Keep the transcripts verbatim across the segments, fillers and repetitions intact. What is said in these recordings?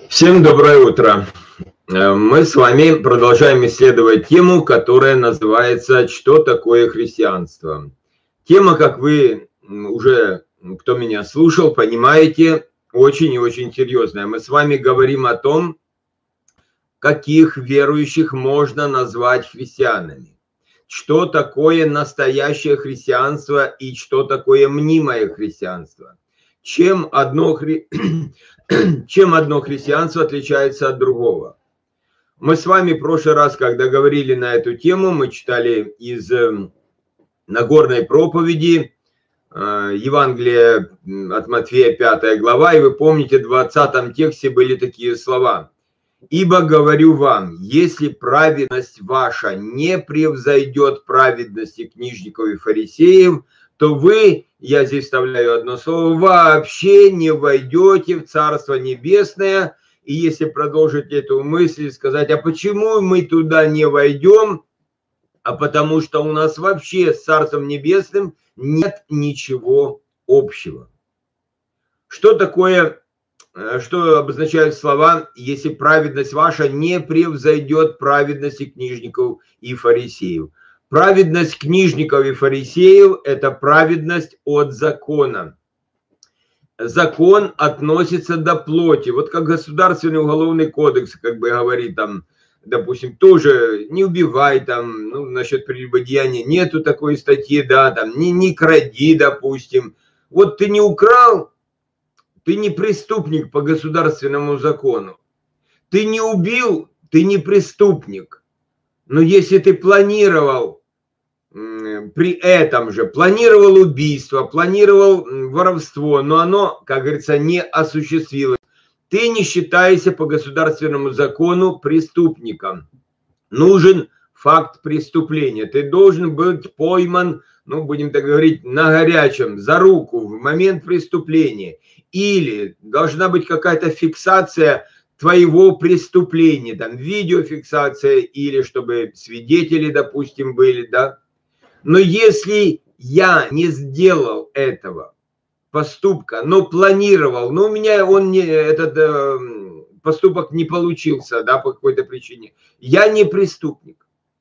Всем доброе утро. Мы с вами продолжаем исследовать тему, которая называется «Что такое христианство?». Тема, как вы уже, кто меня слушал, понимаете, очень и очень серьезная. Мы с вами говорим о том, каких верующих можно назвать христианами. Что такое настоящее христианство и что такое мнимое христианство. Чем одно, хри... Чем одно христианство отличается от другого. Мы с вами в прошлый раз, когда говорили на эту тему, мы читали из Нагорной проповеди Евангелие от Матфея, пятая глава, и вы помните, в двадцатом тексте были такие слова. «Ибо говорю вам, если праведность ваша не превзойдет праведности книжников и фарисеев, то вы, я здесь вставляю одно слово, вообще не войдете в Царство Небесное». И если продолжить эту мысль, сказать, а почему мы туда не войдем? А потому что у нас вообще с Царством Небесным нет ничего общего. Что такое, что обозначают слова, если праведность ваша не превзойдет праведности книжников и фарисеев? Праведность книжников и фарисеев – это праведность от закона. Закон относится до плоти. Вот как Государственный уголовный кодекс, как бы говорит там, допустим, тоже не убивай там, ну, насчет прелюбодеяния нету такой статьи, да, там, не, не кради, допустим. Вот ты не украл, ты не преступник по государственному закону. Ты не убил, ты не преступник. Но если ты планировал при этом же, планировал убийство, планировал воровство, но оно, как говорится, не осуществилось, ты не считаешься по государственному закону преступником. Нужен факт преступления. Ты должен быть пойман, ну, будем так говорить, на горячем, за руку в момент преступления. Или должна быть какая-то фиксация твоего преступления, там, видеофиксация, или чтобы свидетели, допустим, были, да. Но если я не сделал этого поступка, но планировал, но у меня он не, этот э, поступок не получился, да, по какой-то причине, я не преступник.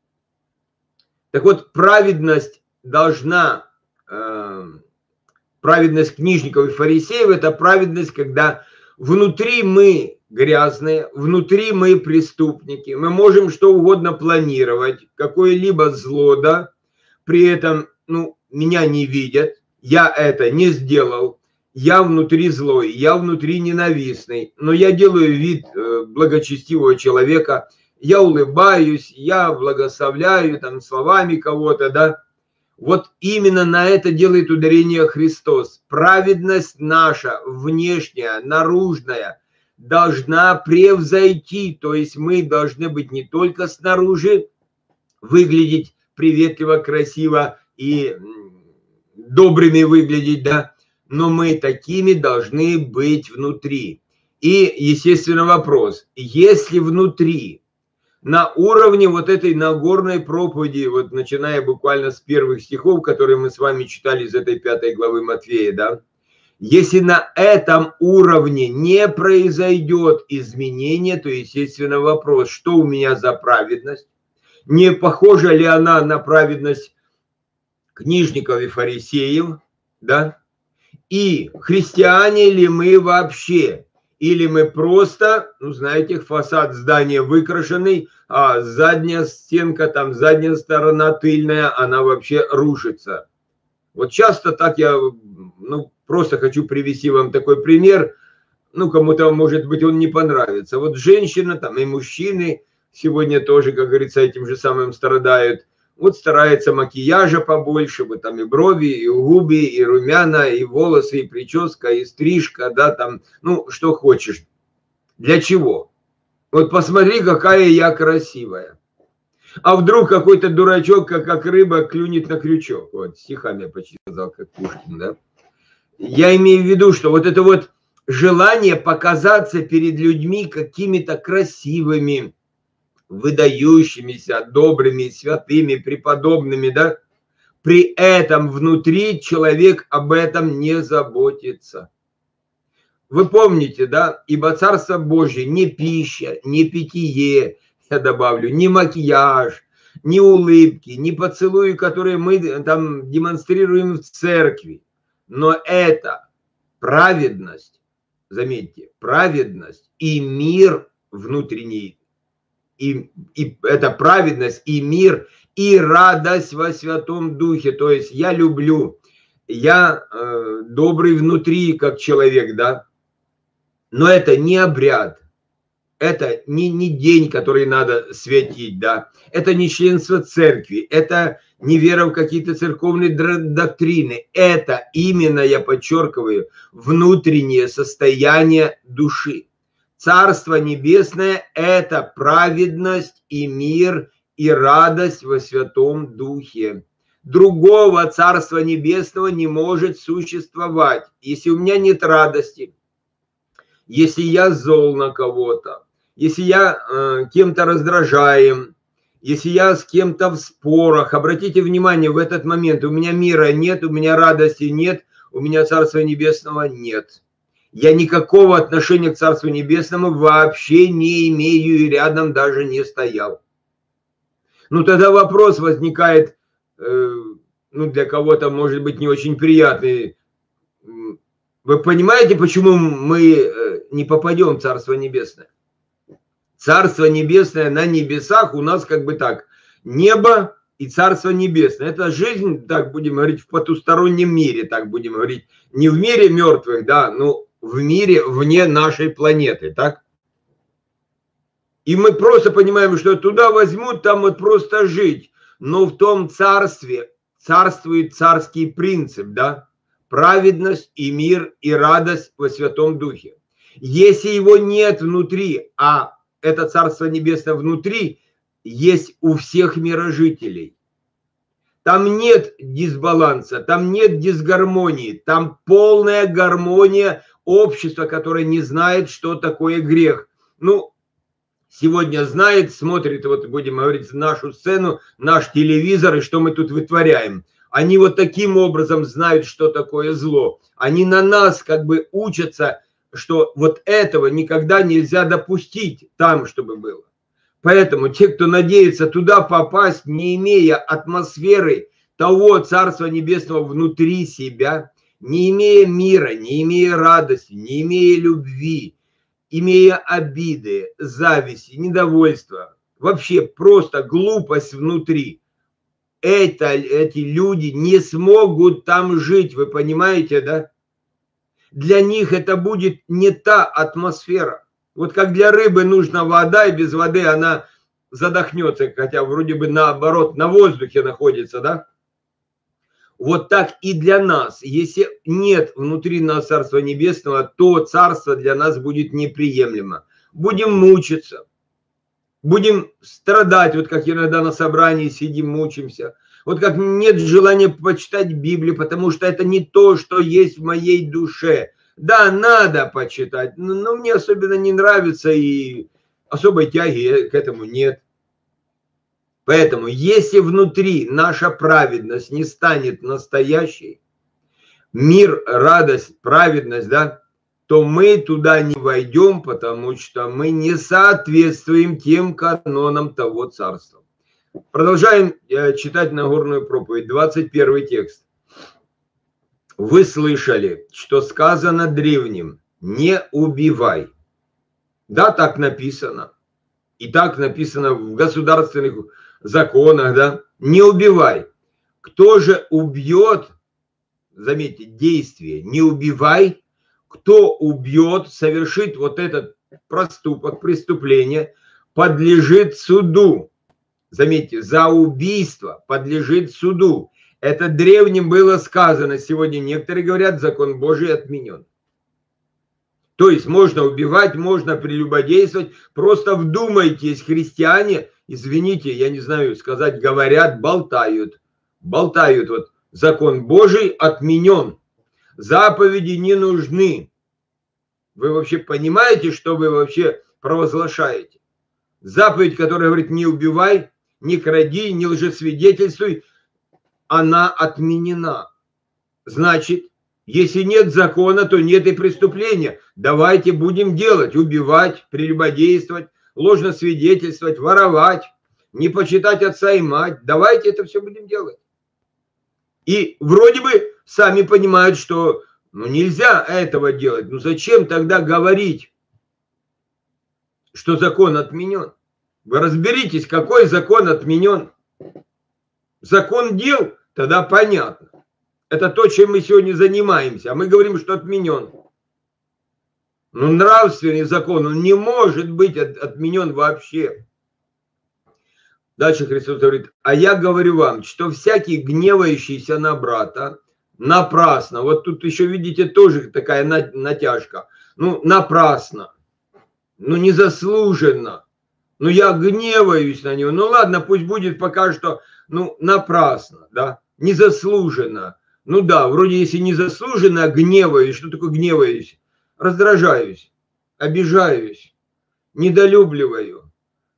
Так вот, праведность должна, э, праведность книжников и фарисеев, это праведность, когда внутри мы грязные, внутри мы преступники, мы можем что угодно планировать, какое-либо зло, да, при этом, ну, меня не видят, я это не сделал, я внутри злой, я внутри ненавистный, но я делаю вид благочестивого человека, я улыбаюсь, я благословляю там словами кого-то, да. Вот именно на это делает ударение Христос. Праведность наша, внешняя, наружная, должна превзойти, то есть мы должны быть не только снаружи, выглядеть приветливо, красиво и добрыми выглядеть, да, но мы такими должны быть внутри. И, естественно, вопрос, если внутри, на уровне вот этой Нагорной проповеди, вот начиная буквально с первых стихов, которые мы с вами читали из этой пятой главы Матфея, да, если на этом уровне не произойдет изменения, то, естественно, вопрос, что у меня за праведность, не похожа ли она на праведность книжников и фарисеев, да? И христиане ли мы вообще? Или мы просто, ну, знаете, фасад здания выкрашенный, а задняя стенка, там задняя сторона тыльная, она вообще рушится. Вот часто так я, ну, просто хочу привести вам такой пример, ну, кому-то, может быть, он не понравится. Вот женщина там и мужчины сегодня тоже, как говорится, этим же самым страдают. Вот старается макияжа побольше, вот там и брови, и губы, и румяна, и волосы, и прическа, и стрижка, да, там, ну, что хочешь. Для чего? Вот посмотри, какая я красивая. А вдруг какой-то дурачок, как, как рыба, клюнет на крючок. Вот, стихами я почти сказал, как Пушкин, да. Я имею в виду, что вот это вот желание показаться перед людьми какими-то красивыми, выдающимися, добрыми, святыми, преподобными, да, при этом внутри человек об этом не заботится. Вы помните, да? Ибо Царство Божье не пища, не питье, я добавлю, не макияж, не улыбки, не поцелуи, которые мы там демонстрируем в церкви. Но это праведность, заметьте, праведность и мир внутренний. И, и это праведность и мир, и радость во Святом Духе. То есть я люблю, я э, добрый внутри, как человек, да. Но это не обряд, это не, не день, который надо святить, да. Это не членство церкви, это не вера в какие-то церковные доктрины. Это именно, я подчеркиваю, внутреннее состояние души. Царство Небесное – это праведность и мир, и радость во Святом Духе. Другого Царства Небесного не может существовать, если у меня нет радости, если я зол на кого-то, если я э, кем-то раздражаем, если я с кем-то в спорах. Обратите внимание, в этот момент у меня мира нет, у меня радости нет, у меня Царства Небесного нет. Я никакого отношения к Царству Небесному вообще не имею и рядом даже не стоял. Ну тогда вопрос возникает, э, ну для кого-то может быть не очень приятный. Вы понимаете, почему мы не попадем в Царство Небесное? Царство Небесное на небесах у нас как бы так. Небо и Царство Небесное. Это жизнь, так будем говорить, в потустороннем мире, так будем говорить. Не в мире мертвых, да, но в мире вне нашей планеты, так? И мы просто понимаем, что туда возьмут, там вот просто жить. Но в том царстве царствует царский принцип, да? Праведность и мир и радость во Святом Духе. Если его нет внутри, а это Царство Небесное внутри, есть у всех мирожителей. Там нет дисбаланса, там нет дисгармонии, там полная гармония общества, которое не знает, что такое грех. Ну, сегодня знает, смотрит, вот будем говорить, нашу сцену, наш телевизор, и что мы тут вытворяем. Они вот таким образом знают, что такое зло. Они на нас как бы учатся, что вот этого никогда нельзя допустить там, чтобы было. Поэтому те, кто надеется туда попасть, не имея атмосферы того Царства Небесного внутри себя, не имея мира, не имея радости, не имея любви, имея обиды, зависти, недовольства, вообще просто глупость внутри, это, эти люди не смогут там жить, вы понимаете, да? Для них это будет не та атмосфера. Вот как для рыбы нужна вода, и без воды она задохнется, хотя вроде бы наоборот на воздухе находится, да? Вот так и для нас. Если нет внутри нас Царства Небесного, то Царство для нас будет неприемлемо. Будем мучиться, будем страдать, вот как иногда на собрании сидим, мучимся. Вот как нет желания почитать Библию, потому что это не то, что есть в моей душе. Да, надо почитать, но мне особенно не нравится, и особой тяги к этому нет. Поэтому, если внутри наша праведность не станет настоящей, мир, радость, праведность, да, то мы туда не войдем, потому что мы не соответствуем тем канонам того царства. Продолжаем читать Нагорную проповедь, двадцать первый текст. Вы слышали, что сказано древним: не убивай. Да, так написано. И так написано в государственных законах, да. Не убивай. Кто же убьет, заметьте, действие, не убивай, кто убьет, совершит вот этот проступок, преступление, подлежит суду. Заметьте, за убийство подлежит суду. Это древним было сказано. Сегодня некоторые говорят, закон Божий отменен. То есть можно убивать, можно прелюбодействовать. Просто вдумайтесь, христиане, извините, я не знаю сказать, говорят, болтают. Болтают. Вот закон Божий отменен. Заповеди не нужны. Вы вообще понимаете, что вы вообще провозглашаете? Заповедь, которая говорит, не убивай, не кради, не лжесвидетельствуй, она отменена. Значит, Если нет закона, то нет и преступления. Давайте будем делать, убивать, прелюбодействовать, ложно свидетельствовать, воровать, не почитать отца и мать. Давайте это все будем делать. И вроде бы сами понимают, что ну, нельзя этого делать. Ну зачем тогда говорить, что закон отменен? Вы разберитесь, какой закон отменен. Закон дел, тогда понятно. Это то, чем мы сегодня занимаемся. А мы говорим, что отменен. Но нравственный закон, он не может быть отменен вообще. Дальше Христос говорит, а я говорю вам, что всякий гневающийся на брата напрасно. Вот тут еще, видите, тоже такая натяжка. Ну, напрасно. Ну, незаслуженно. Ну, я гневаюсь на него. Ну, ладно, пусть будет пока что, ну, напрасно, да, незаслуженно. Ну, да, вроде если незаслуженно гневаюсь, что такое гневаюсь? Раздражаюсь, обижаюсь, недолюбливаю.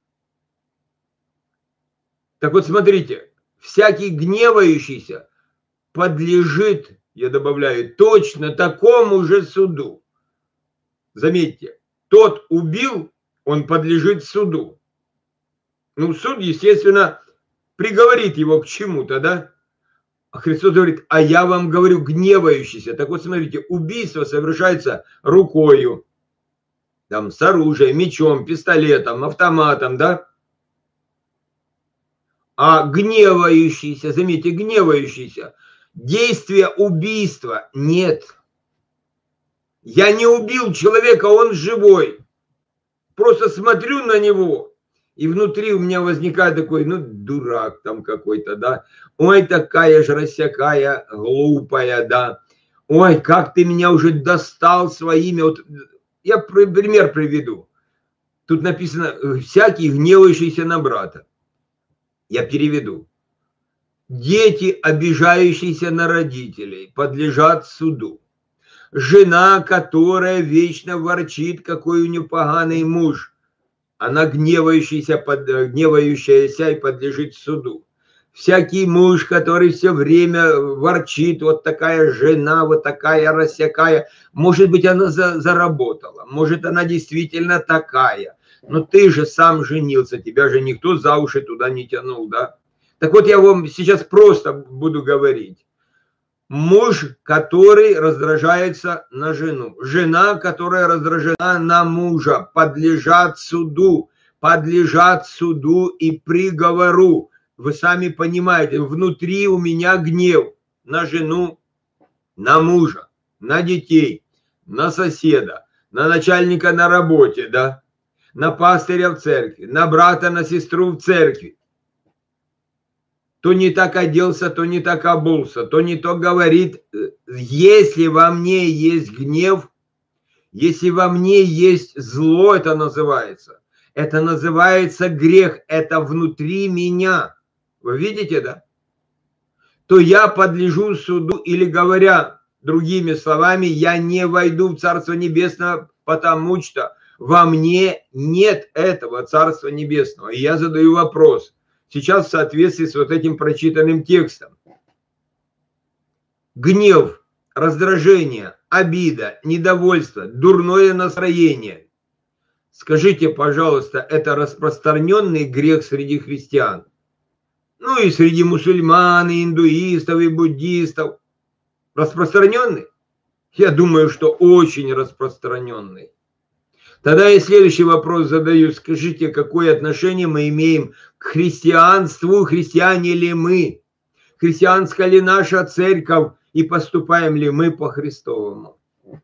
Так вот, смотрите, всякий гневающийся подлежит, я добавляю, точно такому же суду. Заметьте, тот убил, он подлежит суду. Ну, суд, естественно, приговорит его к чему-то, да? А Христос говорит, а я вам говорю, гневающийся. Так вот, смотрите, убийство совершается рукою, там, с оружием, мечом, пистолетом, автоматом, да? А гневающийся, заметьте, гневающийся, действия убийства нет. Я не убил человека, он живой. Просто смотрю на него, и внутри у меня возникает такой, ну, дурак там какой-то, да. Ой, такая же рассякая, глупая, да. Ой, как ты меня уже достал своими. Вот я пример приведу. Тут написано, всякий гневающийся на брата. Я переведу. Дети, обижающиеся на родителей, подлежат суду. Жена, которая вечно ворчит, какой у нее поганый муж, она гневающаяся, под, гневающаяся и подлежит суду. Всякий муж, который все время ворчит, вот такая жена, вот такая рассякая, может быть, она за, заработала, может, она действительно такая, но ты же сам женился, тебя же никто за уши туда не тянул, да? Так вот, я вам сейчас просто буду говорить. Муж, который раздражается на жену. Жена, которая раздражена на мужа, подлежат суду. Подлежат суду и приговору. Вы сами понимаете, внутри у меня гнев на жену, на мужа, на детей, на соседа, на начальника на работе, да, на пастыря в церкви, на брата, на сестру в церкви. То не так оделся, то не так обулся, то не то говорит. Если во мне есть гнев, если во мне есть зло, это называется. Это называется грех, это внутри меня. Вы видите, да? То я подлежу суду, или говоря другими словами, я не войду в Царство Небесное, потому что во мне нет этого Царства Небесного. И я задаю вопрос. Сейчас в соответствии с вот этим прочитанным текстом. Гнев, раздражение, обида, недовольство, дурное настроение. Скажите, пожалуйста, это распространенный грех среди христиан? Ну и среди мусульман, и индуистов, и буддистов. Распространенный? Я думаю, что очень распространенный. Тогда я следующий вопрос задаю. Скажите, какое отношение мы имеем к христианству? Христиане ли мы? Христианская ли наша церковь? И поступаем ли мы по Христовому?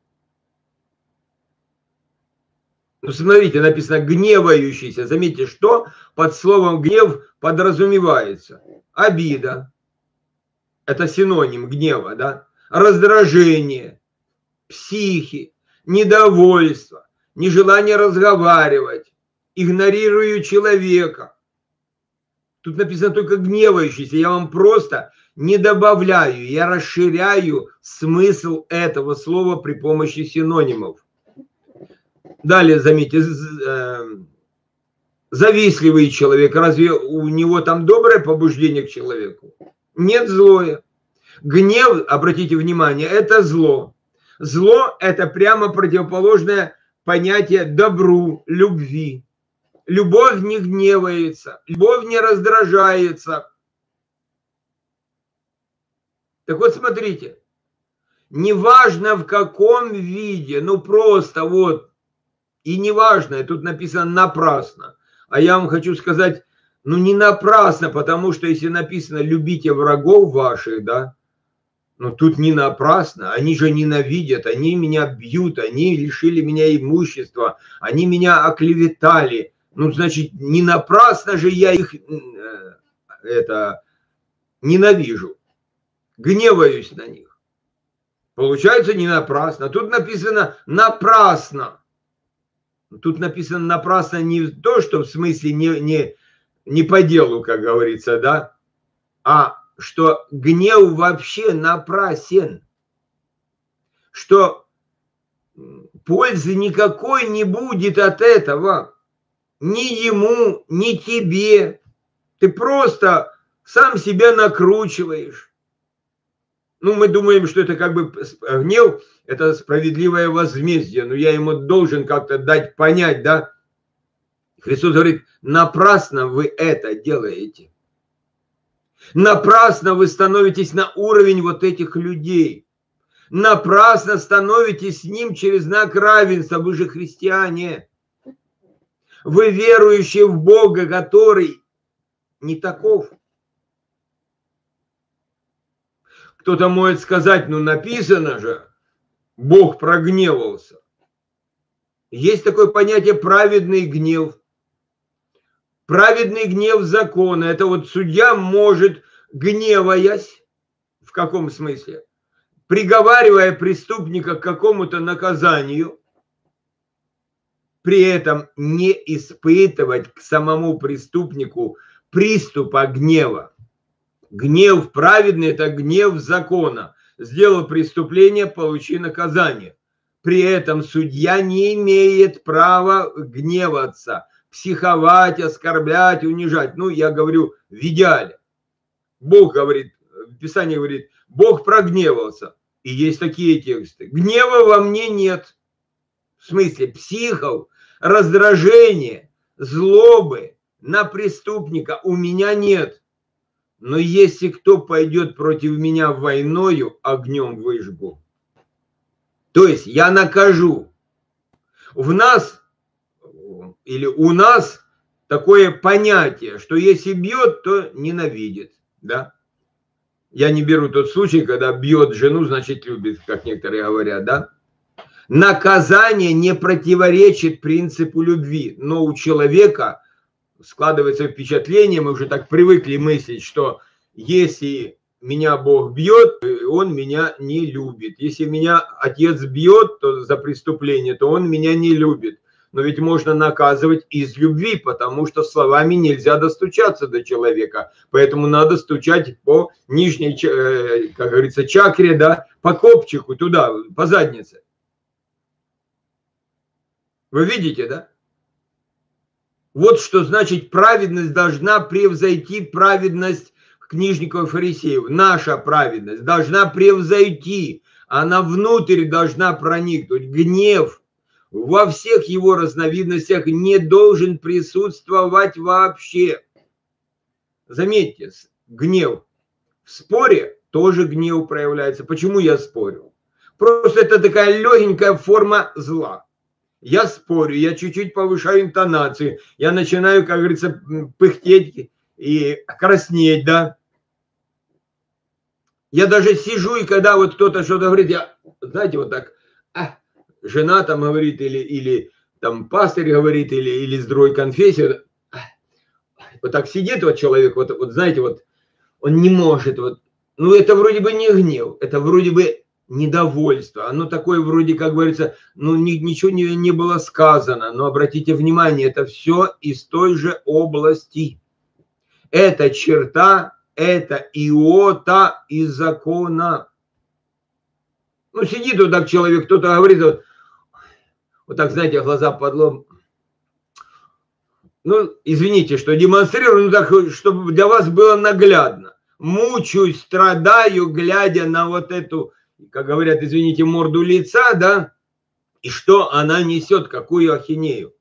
Ну, смотрите, написано гневающийся. Заметьте, что под словом гнев подразумевается? Обида. Это синоним гнева, да? Раздражение, психи, недовольство. Нежелание разговаривать, игнорирую человека. Тут написано только гневающийся. Я вам просто не добавляю, я расширяю смысл этого слова при помощи синонимов. Далее, заметьте, завистливый человек. Разве у него там доброе побуждение к человеку? Нет, злое. Гнев, обратите внимание, это зло. Зло – это прямо противоположное понятие добру, любви. Любовь не гневается, любовь не раздражается. Так вот, смотрите, неважно в каком виде, ну просто вот, и неважно, тут написано напрасно. А я вам хочу сказать, ну не напрасно, потому что если написано «любите врагов ваших», да, ну тут не напрасно, они же ненавидят, они меня бьют, они лишили меня имущества, они меня оклеветали. Ну, значит, не напрасно же я их э, это, ненавижу, гневаюсь на них. Получается, не напрасно. Тут написано напрасно. Тут написано напрасно не то, что в смысле не, не, не по делу, как говорится, да, а что гнев вообще напрасен, что пользы никакой не будет от этого. Ни ему, ни тебе. Ты просто сам себя накручиваешь. Ну, мы думаем, что это как бы гнев, это справедливое возмездие. Но я ему должен как-то дать понять, да? Христос говорит, напрасно вы это делаете. Напрасно вы становитесь на уровень вот этих людей. Напрасно становитесь с ним через знак равенства. Вы же христиане. Вы верующие в Бога, который не таков. Кто-то может сказать, ну написано же, Бог прогневался. Есть такое понятие праведный гнев. Праведный гнев закона. Это вот судья может, гневаясь, в каком смысле? Приговаривая преступника к какому-то наказанию, при этом не испытывать к самому преступнику приступа гнева. Гнев праведный – это гнев закона. Сделал преступление – получи наказание. При этом судья не имеет права гневаться, психовать, оскорблять, унижать. Ну, я говорю в идеале. Бог говорит, Писание говорит, Бог прогневался. И есть такие тексты. Гнева во мне нет. В смысле психов, раздражения, злобы на преступника у меня нет. Но если кто пойдет против меня войною, огнем выжгу. То есть я накажу. В нас или у нас такое понятие, что если бьет, то ненавидит. Да? Я не беру тот случай, когда бьет жену, значит любит, как некоторые говорят, да? Наказание не противоречит принципу любви, но у человека складывается впечатление, мы уже так привыкли мыслить, что если меня Бог бьет, он меня не любит. Если меня отец бьет то за преступление, то он меня не любит. Но ведь можно наказывать из любви, потому что словами нельзя достучаться до человека. Поэтому надо стучать по нижней, как говорится, чакре, да, по копчику туда, по заднице. Вы видите, да? Вот что значит праведность должна превзойти праведность книжников и фарисеев. Наша праведность должна превзойти, она внутрь должна проникнуть. Гнев во всех его разновидностях не должен присутствовать вообще. Заметьте, гнев в споре тоже гнев проявляется. Почему я спорю? Просто это такая легенькая форма зла. Я спорю, я чуть-чуть повышаю интонацию, я начинаю, как говорится, пыхтеть и краснеть, да. Я даже сижу, и когда вот кто-то что-то говорит, я, знаете, вот так, а, жена там говорит, или, или там пастырь говорит, или, или с другой конфессией, а, вот так сидит вот человек, вот, вот знаете, вот он не может, вот, ну это вроде бы не гнев, это вроде бы недовольство, оно такое вроде, как говорится, ну ни, ничего не, не было сказано, но обратите внимание, это все из той же области. Это черта, это иота из закона. Ну сидит вот так человек, кто-то говорит, вот, вот так, знаете, глаза под лоб. Ну, извините, что демонстрирую, ну так, чтобы для вас было наглядно. мучаюсь, страдаю, глядя на вот эту, как говорят, извините, морду лица, да, и что она несет, какую ахинею.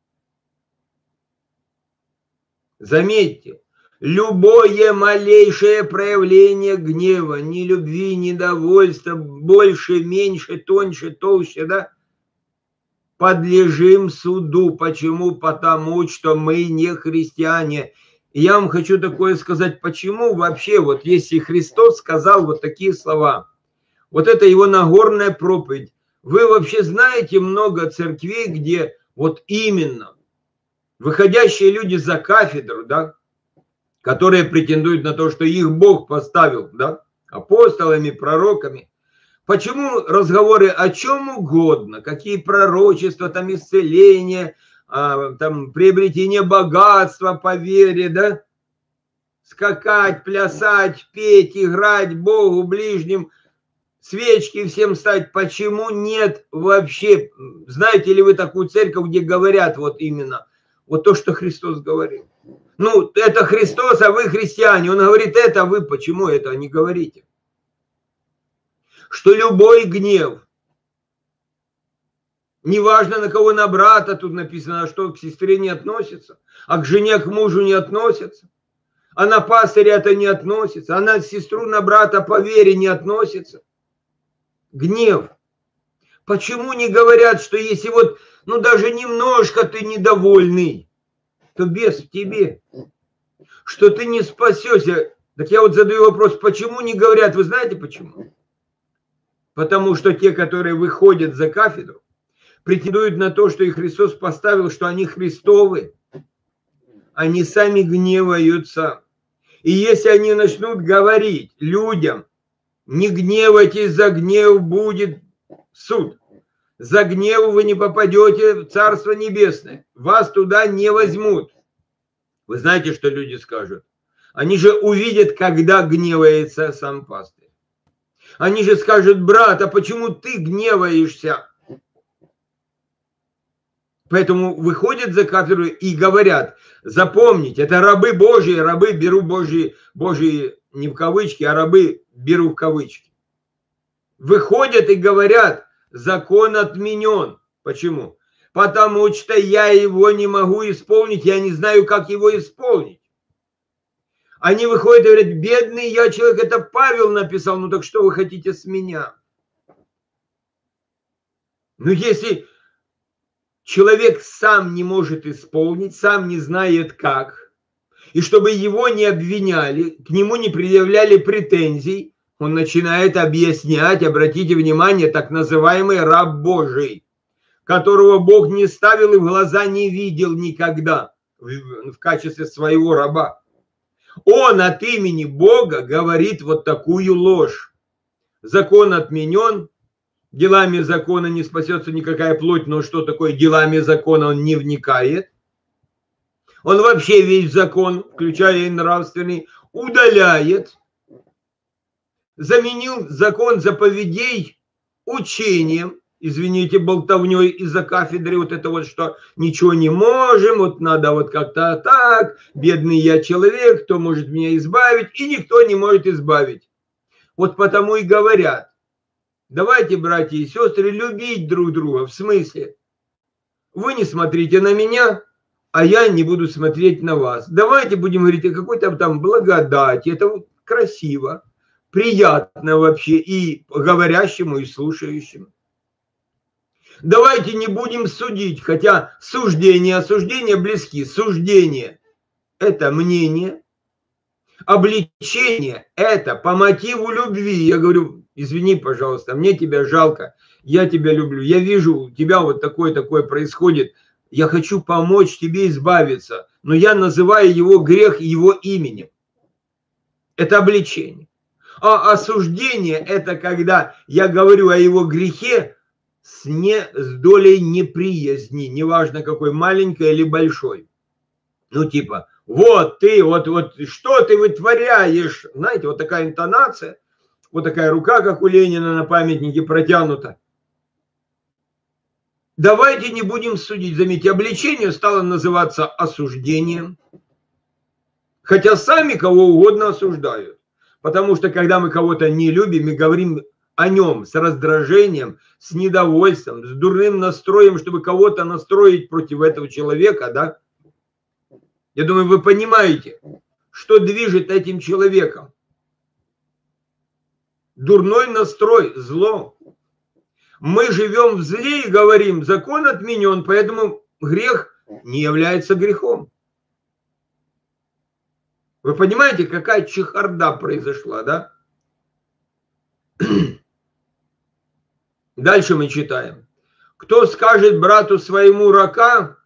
Заметьте, любое малейшее проявление гнева, ни любви, ни недовольства, больше, меньше, тоньше, толще, да, подлежим суду. Почему? Потому что мы не христиане. И я вам хочу такое сказать, почему вообще, вот если Христос сказал вот такие слова, вот это его Нагорная проповедь, вы вообще знаете много церквей, где вот именно выходящие люди за кафедру, да, которые претендуют на то, что их Бог поставил, да, апостолами, пророками. Почему разговоры о чем угодно, какие пророчества, там исцеление, там приобретение богатства по вере, да, скакать, плясать, петь, играть Богу, ближним, свечки всем ставить. Почему нет вообще? Знаете ли вы такую церковь, где говорят вот именно вот то, что Христос говорил? Ну, это Христос, а вы христиане. Он говорит это, а вы почему это не говорите? Что любой гнев, неважно на кого, на брата, тут написано, а что к сестре не относится, а к жене, к мужу не относится, а на пастыря это не относится, а на сестру, на брата по вере не относится. Гнев. Почему не говорят, что если вот, ну даже немножко ты недовольный, то бес в тебе, что ты не спасешься. Так я вот задаю вопрос, почему не говорят, вы знаете почему? Потому что те, которые выходят за кафедру, претендуют на то, что их Христос поставил, что они Христовы. Они сами гневаются. И если они начнут говорить людям, не гневайтесь, за гнев будет суд. За гнев вы не попадете в Царство Небесное. Вас туда не возьмут. Вы знаете, что люди скажут? Они же увидят, когда гневается сам пастырь. Они же скажут, брат, а почему ты гневаешься? Поэтому выходят за кафедру и говорят, запомните, это рабы Божьи, рабы беру Божьи, Божьи не в кавычки, а рабы беру в кавычки. Выходят и говорят, закон отменен. Почему? Потому что я его не могу исполнить, я не знаю, как его исполнить. Они выходят и говорят, бедный я человек, это Павел написал, ну так что вы хотите с меня? Ну если человек сам не может исполнить, сам не знает как, и чтобы его не обвиняли, к нему не предъявляли претензий, он начинает объяснять, обратите внимание, так называемый раб Божий, которого Бог не ставил и в глаза не видел никогда в, в качестве своего раба. Он от имени Бога говорит вот такую ложь. Закон отменен, делами закона не спасется никакая плоть, но что такое делами закона он не вникает. Он вообще весь закон, включая и нравственный, удаляет. Заменил закон заповедей учением, извините, болтовней из-за кафедры, вот это вот, что ничего не можем, вот надо вот как-то так, бедный я человек, кто может меня избавить, и никто не может избавить. Вот потому и говорят, давайте, братья и сестры, любить друг друга, в смысле, вы не смотрите на меня, а я не буду смотреть на вас. Давайте будем говорить о какой-то там благодати, это красиво, приятно вообще и говорящему, и слушающему. Давайте не будем судить, хотя суждение, осуждение близки. Суждение – это мнение, обличение – это по мотиву любви. Я говорю, извини, пожалуйста, мне тебя жалко, я тебя люблю, я вижу, у тебя вот такое-такое происходит, я хочу помочь тебе избавиться, но я называю его грех его именем. Это обличение. А осуждение – это когда я говорю о его грехе, с, не, с долей неприязни, неважно какой, маленькой или большой. Ну типа, вот ты, вот, вот что ты вытворяешь? Знаете, вот такая интонация, вот такая рука, как у Ленина на памятнике протянута. Давайте не будем судить. Заметьте, обличение стало называться осуждением. Хотя сами кого угодно осуждают. Потому что когда мы кого-то не любим, мы говорим о нем с раздражением, с недовольством, с дурным настроем, чтобы кого-то настроить против этого человека, да? Я думаю, вы понимаете, что движет этим человеком. Дурной настрой, зло. Мы живем в зле и говорим, закон отменен, поэтому грех не является грехом. Вы понимаете, какая чехарда произошла, да? Дальше мы читаем. Кто скажет брату своему рака,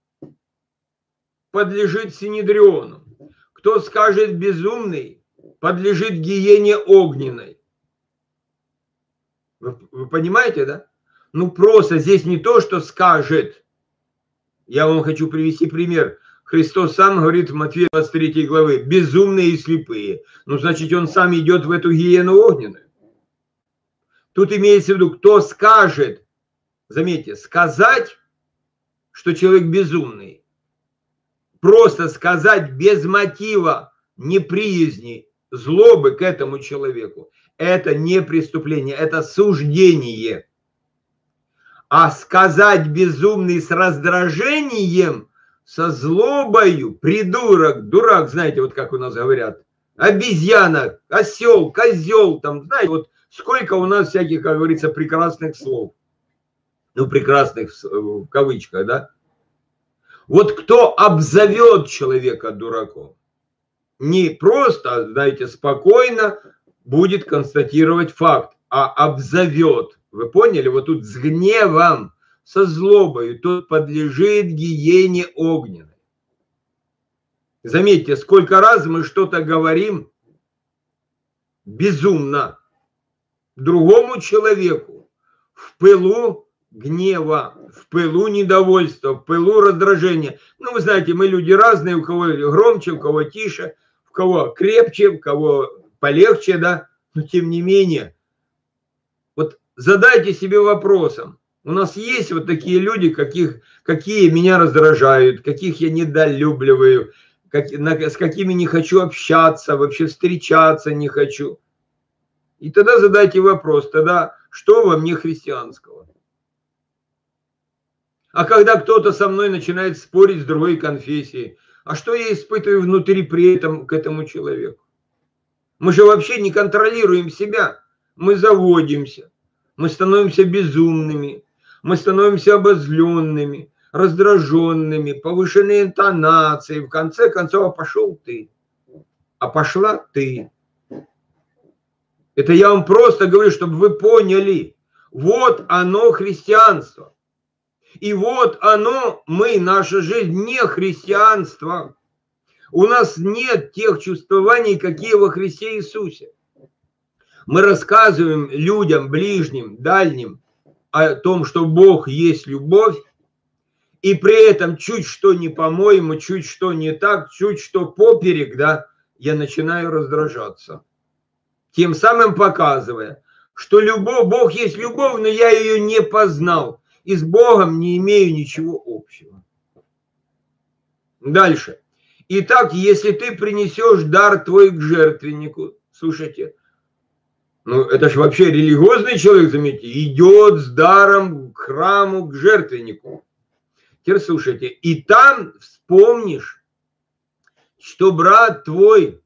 подлежит синедриону. Кто скажет безумный, подлежит гиене огненной. Вы, вы понимаете, да? Ну просто здесь не то, что скажет. Я вам хочу привести пример. Христос сам говорит в Матфея двадцать третьей главы, безумные и слепые. Ну значит, он сам идет в эту гиену огненную. Тут имеется в виду, кто скажет, заметьте, сказать, что человек безумный. Просто сказать без мотива неприязни, злобы к этому человеку. Это не преступление, это суждение. А сказать безумный с раздражением, со злобою, придурок, дурак, знаете, вот как у нас говорят, обезьяна, осел, козел, там, знаете, вот сколько у нас всяких, как говорится, прекрасных слов. Ну, прекрасных в кавычках, да? Вот кто обзовет человека дураком, не просто, знаете, спокойно будет констатировать факт, а обзовет. Вы поняли? Вот тут с гневом, со злобой, тут подлежит гиене огненной. Заметьте, сколько раз мы что-то говорим безумно другому человеку в пылу гнева, в пылу недовольства, в пылу раздражения. Ну, вы знаете, мы люди разные, у кого громче, у кого тише, у кого крепче, у кого полегче, да, но тем не менее, вот задайте себе вопросом, у нас есть вот такие люди, каких, какие меня раздражают, каких я недолюбливаю, как, на, с какими не хочу общаться, вообще встречаться не хочу. И тогда задайте вопрос, тогда что во мне христианского? А когда кто-то со мной начинает спорить с другой конфессией, а что я испытываю внутри при этом к этому человеку? Мы же вообще не контролируем себя. Мы заводимся, мы становимся безумными, мы становимся обозленными, раздраженными, повышенные интонации. В конце концов, пошел ты, а пошла ты. Это я вам просто говорю, чтобы вы поняли. Вот оно христианство. И вот оно, мы, наша жизнь не христианство. У нас нет тех чувствований, какие во Христе Иисусе. Мы рассказываем людям, ближним, дальним о том, что Бог есть любовь, и при этом чуть что не по-моему, чуть что не так, чуть что поперек, да, я начинаю раздражаться. Тем самым показывая, что любовь, Бог есть любовь, но я ее не познал. И с Богом не имею ничего общего. Дальше. Итак, если ты принесешь дар твой к жертвеннику, слушайте, ну это же вообще религиозный человек, заметьте, идет с даром к храму, к жертвеннику. Теперь слушайте, и там вспомнишь, что брат твой,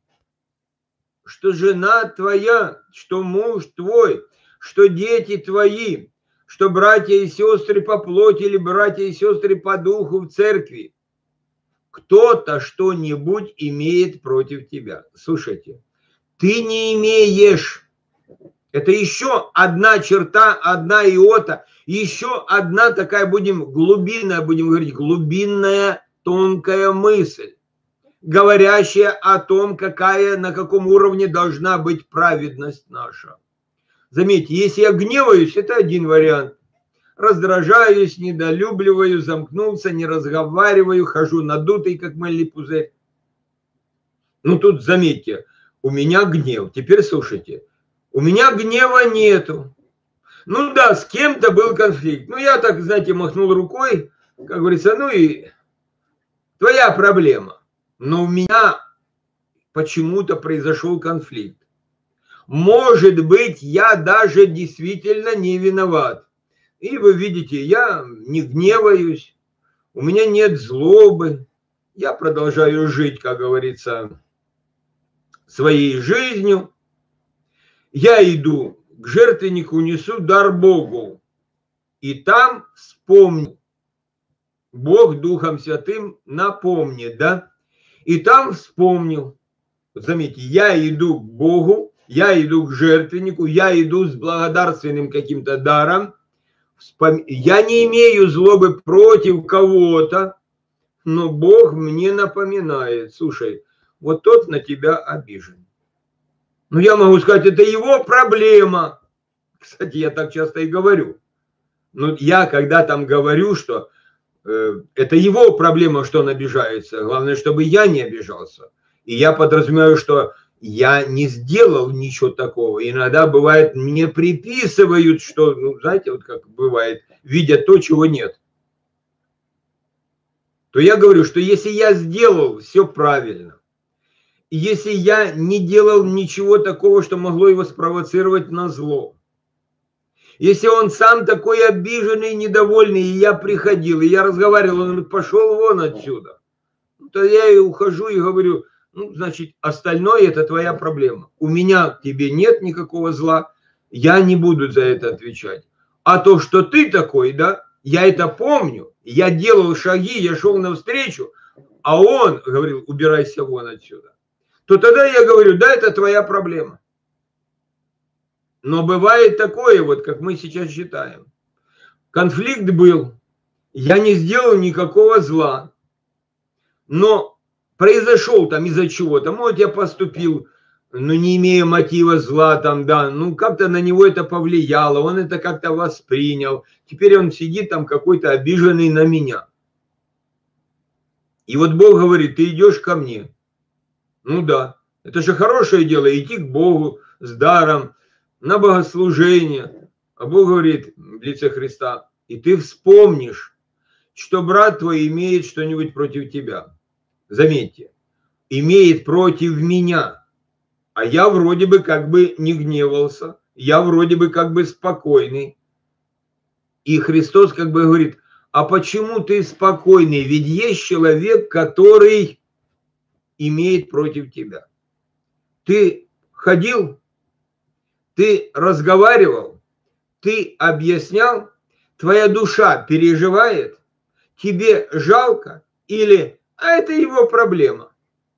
что жена твоя, что муж твой, что дети твои, что братья и сестры по плоти или братья и сестры по духу в церкви, кто-то что-нибудь имеет против тебя. Слушайте, ты не имеешь. Это еще одна черта, одна иота, еще одна такая, будем глубинная, будем говорить, глубинная тонкая мысль, говорящая о том, какая, на каком уровне должна быть праведность наша. Заметьте, если я гневаюсь, это один вариант. Раздражаюсь, недолюбливаю, замкнулся, не разговариваю, хожу надутый, как мыльный пузырь. Ну тут заметьте, у меня гнев. Теперь слушайте, у меня гнева нету. Ну да, с кем-то был конфликт. Ну я так, знаете, махнул рукой, как говорится, ну и твоя проблема. Но у меня почему-то произошел конфликт. может быть, я даже действительно не виноват. И вы видите, я не гневаюсь, у меня нет злобы, я продолжаю жить, как говорится, своей жизнью. Я иду к жертвеннику, несу дар Богу, и там вспомню, Бог Духом Святым напомнит, да? И там вспомнил, заметьте, я иду к Богу, я иду к жертвеннику, я иду с благодарственным каким-то даром, я не имею злобы против кого-то, но Бог мне напоминает, слушай, вот тот на тебя обижен. Ну, я могу сказать, это его проблема. Кстати, я так часто и говорю. Но я когда там говорю, что э, это его проблема, что он обижается, главное, чтобы я не обижался. И я подразумеваю, что я не сделал ничего такого. Иногда бывает, мне приписывают, что, ну, знаете, вот как бывает, видят то, чего нет. То я говорю, что если я сделал все правильно, и если я не делал ничего такого, что могло его спровоцировать на зло, если он сам такой обиженный, недовольный, и я приходил, и я разговаривал, он говорит, пошел вон отсюда, то я и ухожу и говорю, ну, значит, остальное это твоя проблема. У меня к тебе нет никакого зла, я не буду за это отвечать. А то, что ты такой, да, я это помню, я делал шаги, я шел навстречу, а он говорил, убирайся вон отсюда. То тогда я говорю, да, это твоя проблема. Но бывает такое, вот как мы сейчас считаем. Конфликт был, я не сделал никакого зла, но произошел там из-за чего-то, может, я поступил, ну, не имея мотива зла, там, да, ну, как-то на него это повлияло, он это как-то воспринял, теперь он сидит там какой-то обиженный на меня. И вот Бог говорит, ты идешь ко мне. Ну да, это же хорошее дело, идти к Богу с даром, на богослужение. А Бог говорит в лице Христа, и ты вспомнишь, что брат твой имеет что-нибудь против тебя. Заметьте, имеет против меня, а я вроде бы как бы не гневался, я вроде бы как бы спокойный. И Христос как бы говорит, а почему ты спокойный? Ведь есть человек, который имеет против тебя. Ты ходил, ты разговаривал, ты объяснял, твоя душа переживает, тебе жалко или... А это его проблема.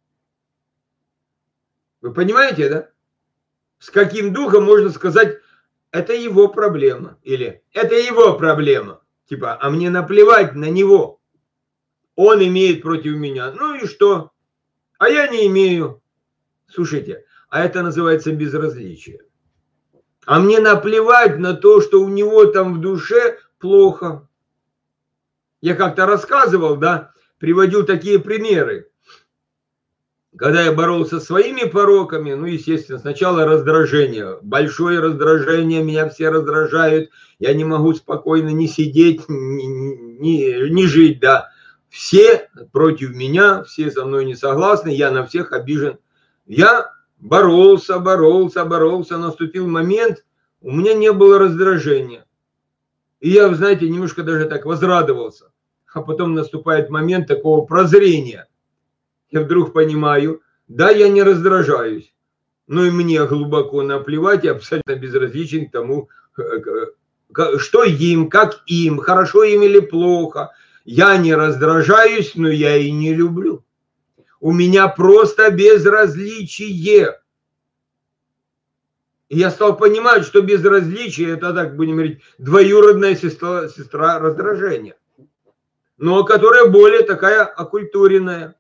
Вы понимаете, да? С каким духом можно сказать, это его проблема. Или это его проблема. Типа, а мне наплевать на него. Он имеет против меня. Ну и что? А я не имею. Слушайте, а это называется безразличие. А мне наплевать на то, что у него там в душе плохо. Я как-то рассказывал, да, приводил такие примеры. Когда я боролся со своими пороками, ну, естественно, сначала раздражение. Большое раздражение, меня все раздражают. Я не могу спокойно ни сидеть, ни, ни, ни жить, да. Все против меня, все со мной не согласны, я на всех обижен. Я боролся, боролся, боролся, наступил момент, у меня не было раздражения. И я, знаете, немножко даже так возрадовался. А потом наступает момент такого прозрения. Я вдруг понимаю, да, я не раздражаюсь, но и мне глубоко наплевать, я абсолютно безразличен к тому, что им, как им, хорошо им или плохо. Я не раздражаюсь, но я и не люблю. У меня просто безразличие. И я стал понимать, что безразличие, это, так будем говорить, двоюродная сестра, сестра раздражения. Но которая более такая оккультуренная.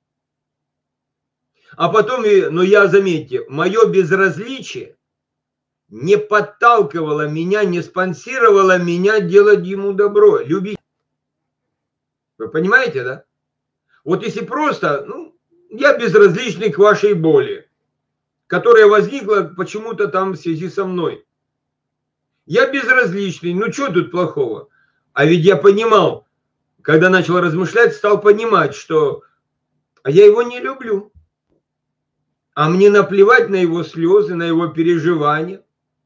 А потом, но я, заметьте, мое безразличие не подталкивало меня, не спонсировало меня делать ему добро, любить. Вы понимаете, да? Вот если просто, ну, я безразличный к вашей боли, которая возникла почему-то там в связи со мной. Я безразличный, ну что тут плохого? А ведь я понимал, когда начал размышлять, стал понимать, что а я его не люблю. А мне наплевать на его слезы, на его переживания.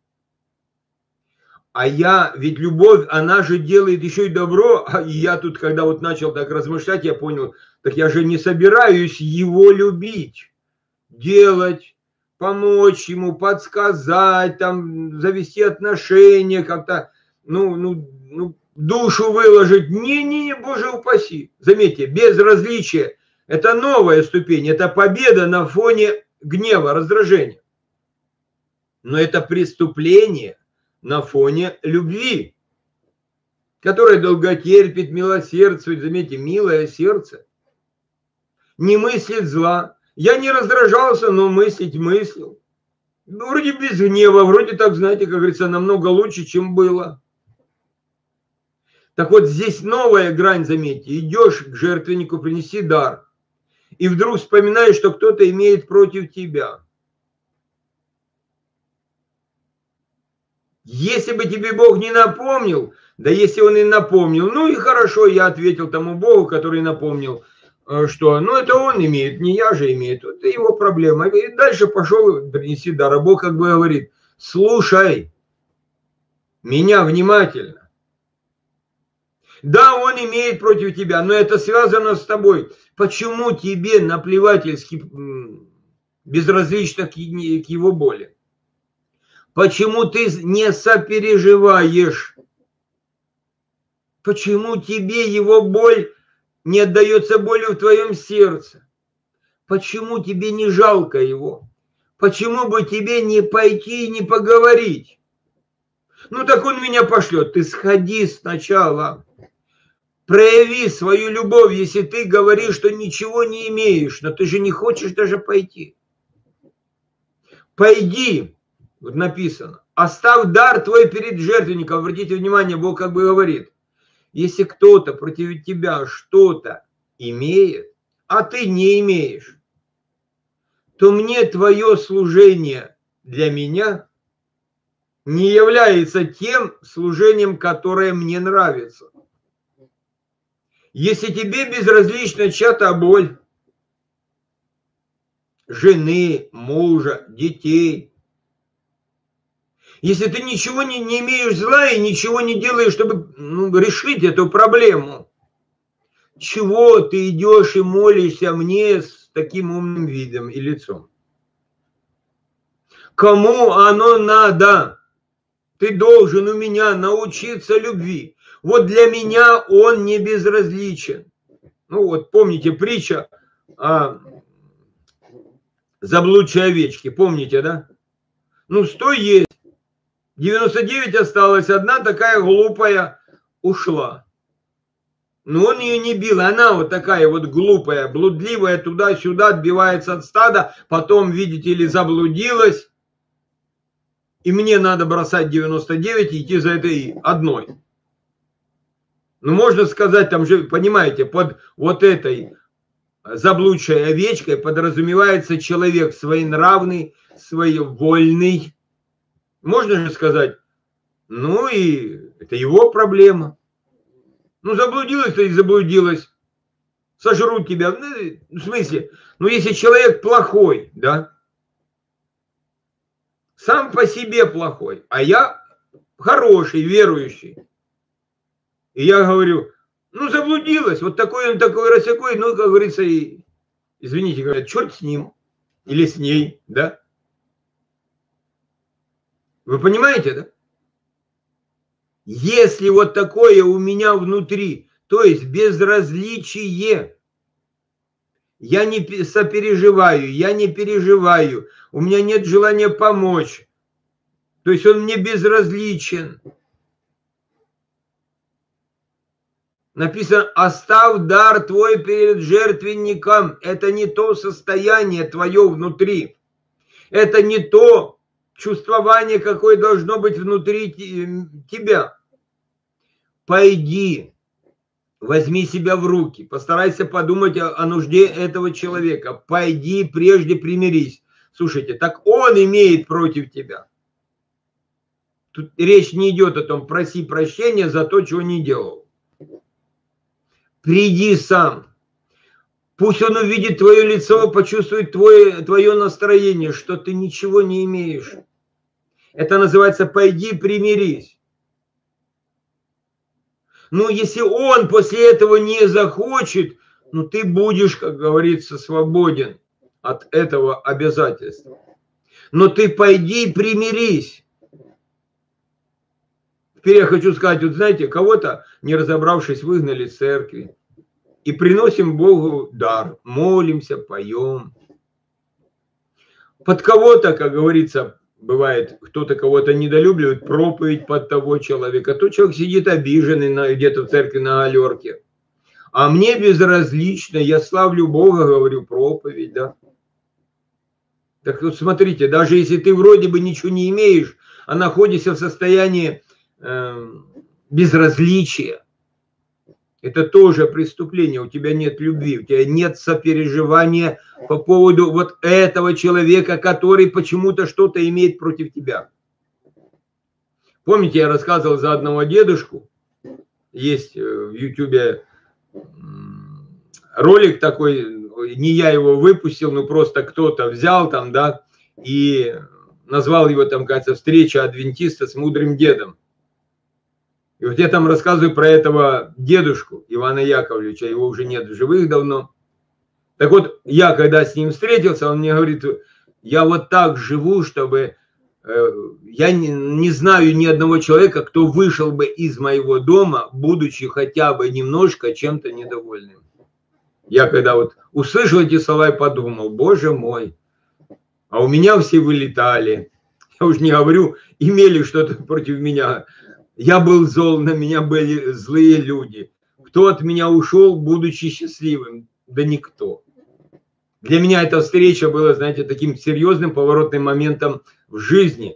А я, ведь любовь, она же делает еще и добро. А я тут, когда вот начал так размышлять, я понял, так я же не собираюсь его любить, делать, помочь ему, подсказать, там, завести отношения, как-то, ну, ну, ну, душу выложить. Не-не-не, Боже упаси. Заметьте, безразличие – это новая ступень, это победа на фоне гнева, раздражения. Но это преступление на фоне любви, которая долготерпит, милосердствует, заметьте, милое сердце, не мыслит зла. Я не раздражался, но мыслить мыслил. Вроде без гнева, вроде так, знаете, как говорится, намного лучше, чем было. Так вот, здесь новая грань, заметьте, идешь к жертвеннику, принеси дар, и вдруг вспоминаешь, что кто-то имеет против тебя. Если бы тебе Бог не напомнил, да если он и напомнил, ну и хорошо, я ответил тому Богу, который напомнил, что, ну это он имеет, не я же имею, это его проблема. И дальше пошел, принеси дар. А Бог как бы говорит, слушай меня внимательно. Да, он имеет против тебя, но это связано с тобой. Почему тебе наплевательски безразлично к его боли? Почему ты не сопереживаешь? Почему тебе его боль не отдается болью в твоем сердце? Почему тебе не жалко его? Почему бы тебе не пойти и не поговорить? Ну так он меня пошлет. Ты сходи сначала. Прояви свою любовь, если ты говоришь, что ничего не имеешь, но ты же не хочешь даже пойти. Пойди. Вот написано. Оставь дар твой перед жертвенником. Обратите внимание, Бог как бы говорит. Если кто-то против тебя что-то имеет, а ты не имеешь, то мне твое служение для меня не является тем служением, которое мне нравится. Если тебе безразлична чья-то боль, жены, мужа, детей, если ты ничего не, не имеешь зла и ничего не делаешь, чтобы ну, решить эту проблему, чего ты идешь и молишься мне с таким умным видом и лицом? Кому оно надо? Ты должен у меня научиться любви. Вот для меня он не безразличен. Ну вот помните притча о заблудшей овечке, помните, да? Ну сто есть. девяносто девять осталось, одна такая глупая ушла. Но он ее не бил, она вот такая вот глупая, блудливая, туда-сюда отбивается от стада, потом, видите ли, заблудилась, и мне надо бросать девяносто девять и идти за этой одной. Ну, можно сказать, там же, понимаете, под вот этой заблудшей овечкой подразумевается человек своенравный, своевольный. Можно же сказать, ну и это его проблема. Ну, заблудилась-то и заблудилась. Сожрут тебя. Ну, в смысле, ну, если человек плохой, да, сам по себе плохой, а я хороший, верующий. И я говорю, ну, заблудилась, вот такой он, такой рассякой, ну, как говорится, и, извините, говорят, черт с ним или с ней, да. Вы понимаете, да? Если вот такое у меня внутри, то есть безразличие, я не сопереживаю, я не переживаю, у меня нет желания помочь, то есть он мне безразличен. Написано, оставь дар твой перед жертвенником, это не то состояние твое внутри, это не то чувствование, какое должно быть внутри тебя. Пойди, возьми себя в руки, постарайся подумать о, о нужде этого человека. Пойди, прежде примирись. Слушайте, так он имеет против тебя. Тут речь не идет о том, проси прощения за то, чего не делал. Приди сам. Пусть он увидит твое лицо, почувствует твое, твое настроение, что ты ничего не имеешь. Это называется «пойди примирись». Ну, если он после этого не захочет, ну, ты будешь, как говорится, свободен от этого обязательства. Но ты пойди примирись. Теперь я хочу сказать, вот знаете, кого-то, не разобравшись, выгнали из церкви. И приносим Богу дар, молимся, поем. Под кого-то, как говорится, бывает, кто-то кого-то недолюбливает, проповедь под того человека. То человек сидит обиженный на, где-то в церкви на галерке. А мне безразлично, я славлю Бога, говорю, проповедь, да. Так вот смотрите, даже если ты вроде бы ничего не имеешь, а находишься в состоянии э, безразличия, это тоже преступление, у тебя нет любви, у тебя нет сопереживания по поводу вот этого человека, который почему-то что-то имеет против тебя. Помните, я рассказывал за одного дедушку, есть в Ютубе ролик такой, не я его выпустил, но просто кто-то взял там, да, и назвал его там, кажется, «Встреча адвентиста с мудрым дедом». И вот я там рассказываю про этого дедушку Ивана Яковлевича, его уже нет в живых давно. Так вот, я когда с ним встретился, он мне говорит, я вот так живу, чтобы... Э, я не, не знаю ни одного человека, кто вышел бы из моего дома, будучи хотя бы немножко чем-то недовольным. Я когда вот услышал эти слова и подумал, боже мой, а у меня все вылетали. Я уж не говорю, имели что-то против меня. Я был зол, на меня были злые люди. Кто от меня ушел, будучи счастливым? Да никто. Для меня эта встреча была, знаете, таким серьезным поворотным моментом в жизни.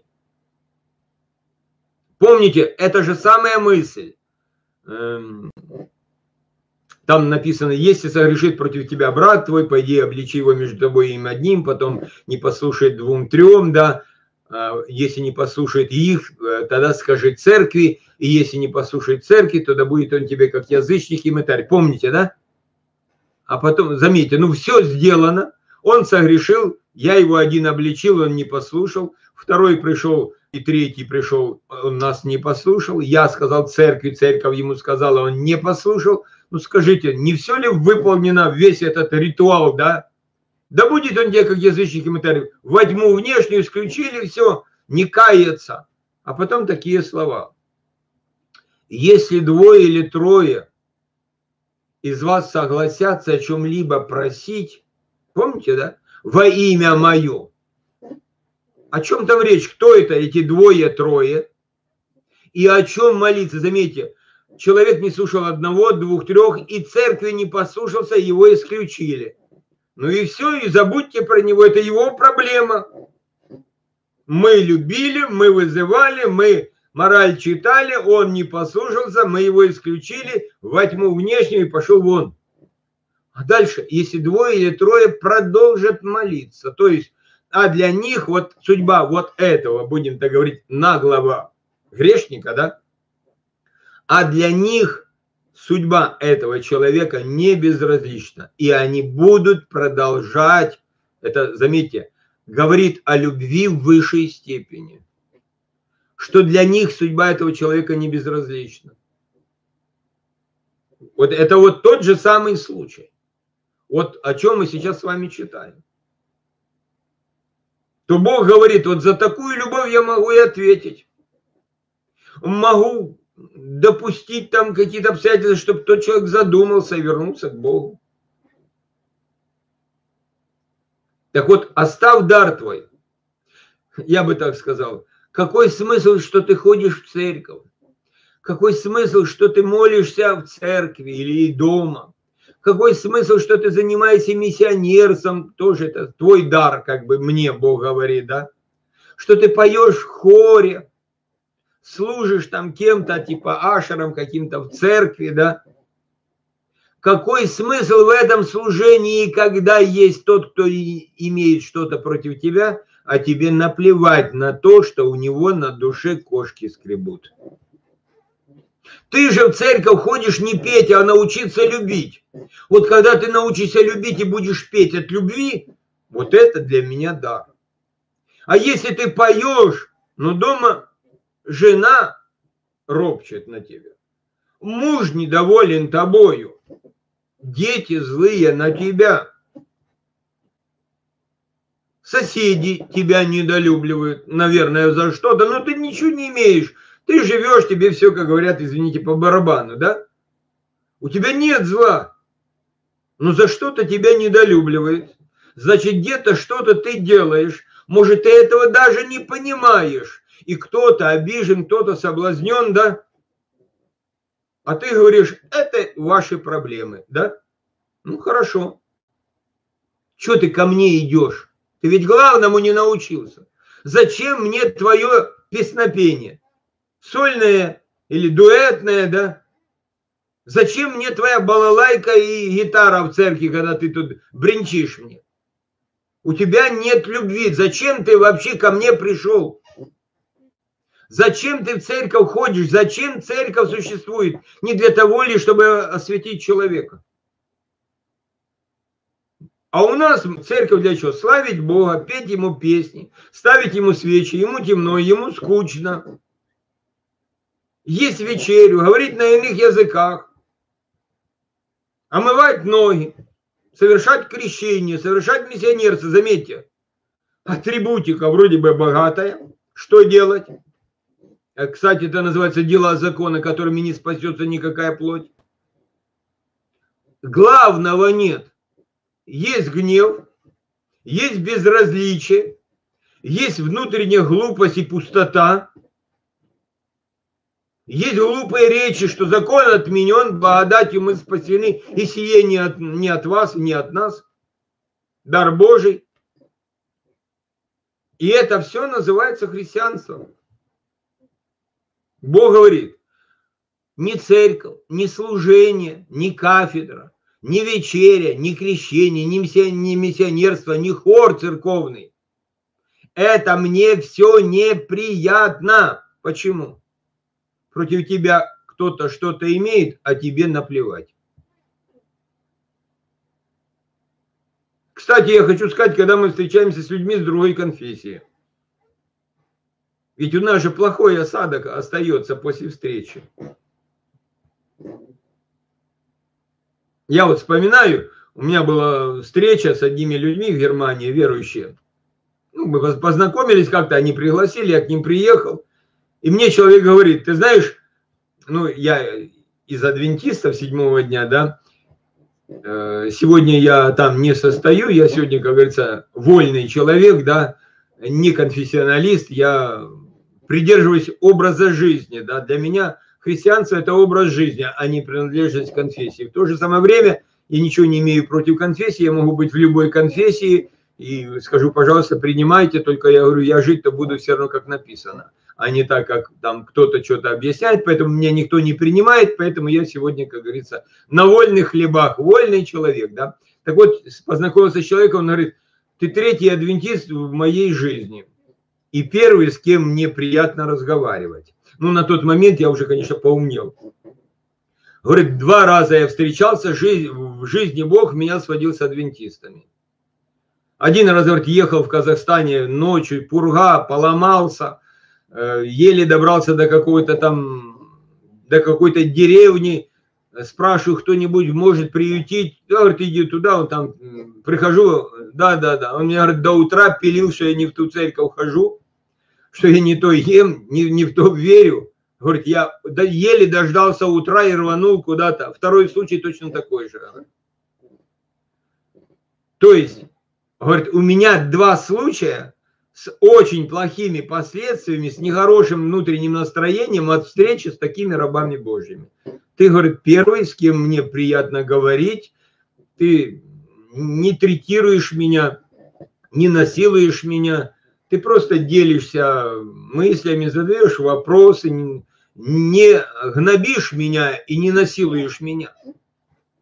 Помните, это же самая мысль. Там написано, если согрешит против тебя брат твой, пойди обличи его между тобой и им одним, потом не послушает двум-трем, да. Если не послушает их, тогда скажи церкви, и если не послушает церкви, тогда будет он тебе как язычник и мытарь. Помните, да? А потом, заметьте, ну все сделано, он согрешил, я его один обличил, он не послушал, второй пришел и третий пришел, он нас не послушал, я сказал церкви, церковь ему сказала, он не послушал. Ну скажите, не все ли выполнено весь этот ритуал, да? Да будет он тебе, как язычник и мытарь, во тьму внешнюю исключили, все, не кается. А потом такие слова. Если двое или трое из вас согласятся о чем-либо просить, помните, да? Во имя мое. О чем там речь? Кто это, эти двое, трое? И о чем молиться? Заметьте, человек не слушал одного, двух, трех, и церкви не послушался, его исключили. Ну и все, и забудьте про него, это его проблема. Мы любили, мы вызывали, мы мораль читали, он не послушался, мы его исключили, во тьму внешнюю и пошел вон. А дальше, если двое или трое продолжат молиться, то есть, а для них вот судьба вот этого, будем так говорить, наглого грешника, да, а для них судьба этого человека не безразлична, и они будут продолжать, это, заметьте, говорит о любви в высшей степени, что для них судьба этого человека не безразлична. Вот это вот тот же самый случай, вот о чем мы сейчас с вами читаем. То Бог говорит, вот за такую любовь я могу и ответить. Могу допустить там какие-то обстоятельства, чтобы тот человек задумался и вернулся к Богу. Так вот, оставь дар твой. Я бы так сказал. Какой смысл, что ты ходишь в церковь? Какой смысл, что ты молишься в церкви или дома? Какой смысл, что ты занимаешься миссионерством? Тоже это твой дар, как бы мне Бог говорит, да? Что ты поешь в хоре, служишь там кем-то, типа ашером каким-то в церкви, да? Какой смысл в этом служении, когда есть тот, кто имеет что-то против тебя, а тебе наплевать на то, что у него на душе кошки скребут? Ты же в церковь ходишь не петь, а научиться любить. Вот когда ты научишься любить и будешь петь от любви, вот это для меня дар. А если ты поешь, но дома жена ропчет на тебя, муж недоволен тобою, дети злые на тебя, соседи тебя недолюбливают, наверное, за что-то, но ты ничего не имеешь. Ты живешь, тебе все, как говорят, извините, по барабану, да? У тебя нет зла, но за что-то тебя недолюбливает. Значит, где-то что-то ты делаешь. Может, ты этого даже не понимаешь. И кто-то обижен, кто-то соблазнен, да? А ты говоришь, это ваши проблемы, да? Ну, хорошо. Чего ты ко мне идешь? Ты ведь главному не научился. Зачем мне твое песнопение? Сольное или дуэтное, да? Зачем мне твоя балалайка и гитара в церкви, когда ты тут бренчишь мне? У тебя нет любви. Зачем ты вообще ко мне пришел? Зачем ты в церковь ходишь? Зачем церковь существует? Не для того ли, чтобы осветить человека? А у нас церковь для чего? Славить Бога, петь Ему песни, ставить Ему свечи, Ему темно, Ему скучно. Есть вечерю, говорить на иных языках, омывать ноги, совершать крещение, совершать миссионерство. Заметьте, атрибутика вроде бы богатая. Что делать? Кстати, это называется дела закона, которыми не спасется никакая плоть. Главного нет. Есть гнев, есть безразличие, есть внутренняя глупость и пустота, есть глупые речи, что закон отменен, благодатью мы спасены, и сие не от, не от вас, не от нас, дар Божий. И это все называется христианством. Бог говорит, ни церковь, ни служение, ни кафедра, ни вечеря, ни крещение, ни миссионерство, ни хор церковный. Это мне все неприятно. Почему? Против тебя кто-то что-то имеет, а тебе наплевать. Кстати, я хочу сказать, когда мы встречаемся с людьми с другой конфессии. Ведь у нас же плохой осадок остается после встречи. Я вот вспоминаю, у меня была встреча с одними людьми в Германии, верующие. Ну, мы познакомились как-то, они пригласили, я к ним приехал. И мне человек говорит, ты знаешь, ну, я из адвентистов седьмого дня, да, сегодня я там не состою, я сегодня, как говорится, вольный человек, да, не конфессионалист, я придерживаюсь образа жизни, да, для меня христианство – это образ жизни, а не принадлежность к конфессии. В то же самое время я ничего не имею против конфессии, я могу быть в любой конфессии, и скажу, пожалуйста, принимайте, только я говорю, я жить-то буду все равно, как написано, а не так, как там кто-то что-то объясняет, поэтому меня никто не принимает, поэтому я сегодня, как говорится, на вольных хлебах, вольный человек, да. Так вот, познакомился с человеком, он говорит, ты третий адвентист в моей жизни, и первый, с кем мне приятно разговаривать. Ну, на тот момент я уже, конечно, поумнел. Говорит, два раза я встречался, в жизни Бог меня сводил с адвентистами. Один раз, говорит, ехал в Казахстане ночью, пурга, поломался, еле добрался до какой-то там, до какой-то деревни, спрашиваю, кто-нибудь может приютить, я, говорит, иди туда, вот там, прихожу, да-да-да, он мне, говорит, до утра пилил, что я не в ту церковь хожу, что я не то ем, не, не в то верю. Говорит, я еле дождался утра и рванул куда-то. Второй случай точно такой же. То есть, говорит, у меня два случая с очень плохими последствиями, с нехорошим внутренним настроением от встречи с такими рабами Божьими. Ты, говорит, первый, с кем мне приятно говорить, ты не третируешь меня, не насилуешь меня, ты просто делишься мыслями, задаешь вопросы, не гнобишь меня и не насилуешь меня.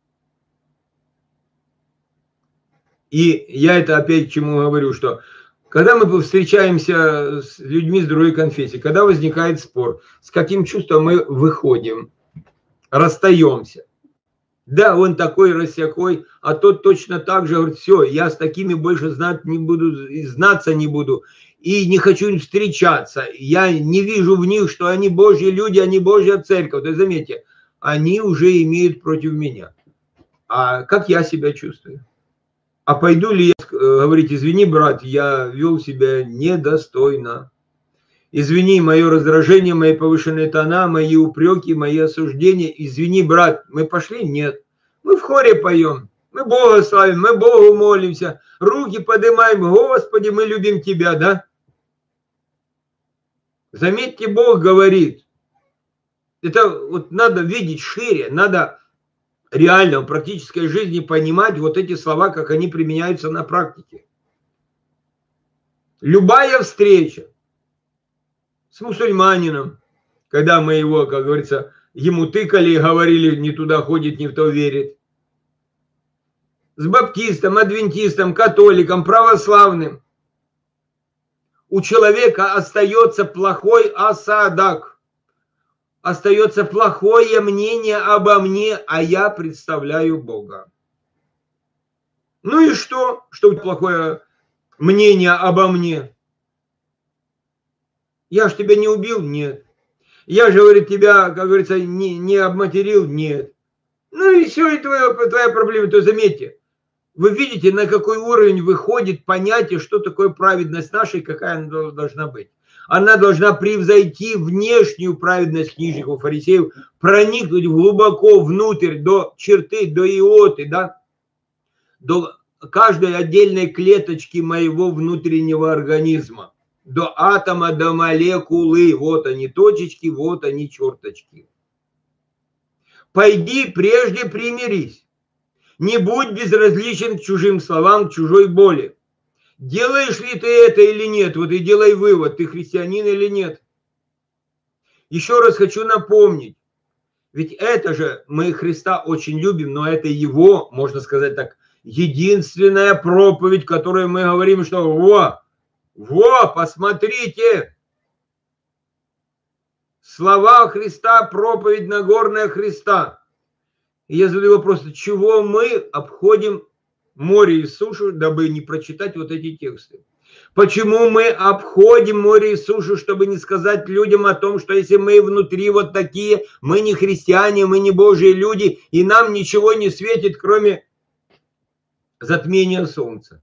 И я это опять к чему говорю, что Когда мы встречаемся с людьми с другой конфессии, когда возникает спор, с каким чувством мы выходим, расстаемся. Да, он такой, рассякой, а тот точно так же говорит, все, я с такими больше знать не буду, знаться не буду, и не хочу им встречаться. Я не вижу в них, что они Божьи люди, они Божья церковь. То есть, заметьте, они уже имеют против меня. А как я себя чувствую? А пойду ли я говорить, извини, брат, я вел себя недостойно. Извини, мое раздражение, мои повышенные тона, мои упреки, мои осуждения. Извини, брат, мы пошли? Нет. Мы в хоре поем, мы Бога славим, мы Богу молимся, руки поднимаем, Господи, мы любим Тебя, да? Заметьте, Бог говорит. Это вот надо видеть шире, надо реально в практической жизни понимать вот эти слова, как они применяются на практике. Любая встреча с мусульманином, когда мы его, как говорится, ему тыкали и говорили, не туда ходит, не в то верит. С баптистом, адвентистом, католиком, православным. У человека остается плохой осадок. Остается плохое мнение обо мне, а я представляю Бога. Ну и что, что плохое мнение обо мне? Я ж тебя не убил? Нет. Я же, говорит, тебя, как говорится, не, не обматерил? Нет. Ну и все, и твоя, твоя проблема. То заметьте, вы видите, на какой уровень выходит понятие, что такое праведность наша и какая она должна быть. Она должна превзойти внешнюю праведность книжников, фарисеев, проникнуть глубоко внутрь, до черты, до иоты, да, до каждой отдельной клеточки моего внутреннего организма. До атома, до молекулы. Вот они точечки, вот они черточки. Пойди прежде примирись. Не будь безразличен к чужим словам, к чужой боли. Делаешь ли ты это или нет? Вот и делай вывод, ты христианин или нет. Еще раз хочу напомнить. Ведь это же, мы Христа очень любим, но это его, можно сказать так, единственная проповедь, которую мы говорим, что во, во, посмотрите, слова Христа, проповедь Нагорная Христа. И я задаю вопрос, чего мы обходим море и сушу, дабы не прочитать вот эти тексты? Почему мы обходим море и сушу, чтобы не сказать людям о том, что если мы внутри вот такие, мы не христиане, мы не Божьи люди, и нам ничего не светит, кроме затмения солнца?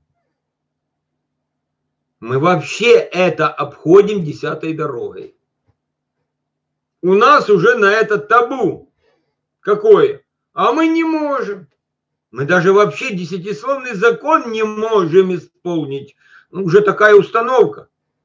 Мы вообще это обходим десятой дорогой. У нас уже на это табу. Какое? А мы не можем. Мы даже вообще десятисловный закон не можем исполнить. Ну, уже такая установка.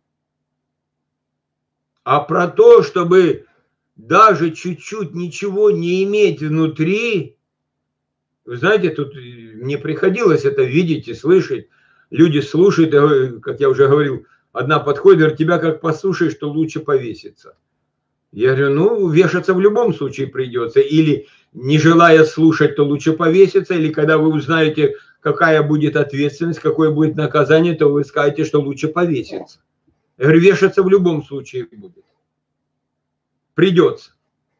А про то, чтобы даже чуть-чуть ничего не иметь внутри, вы знаете, тут мне приходилось это видеть и слышать. Люди слушают, как я уже говорил, одна подходит, говорит, тебя как послушаешь, что лучше повеситься. Я говорю, ну, вешаться в любом случае придется. Или, не желая слушать, то лучше повеситься. Или, когда вы узнаете, какая будет ответственность, какое будет наказание, то вы скажете, что лучше повеситься. Я говорю, вешаться в любом случае будет. Придется.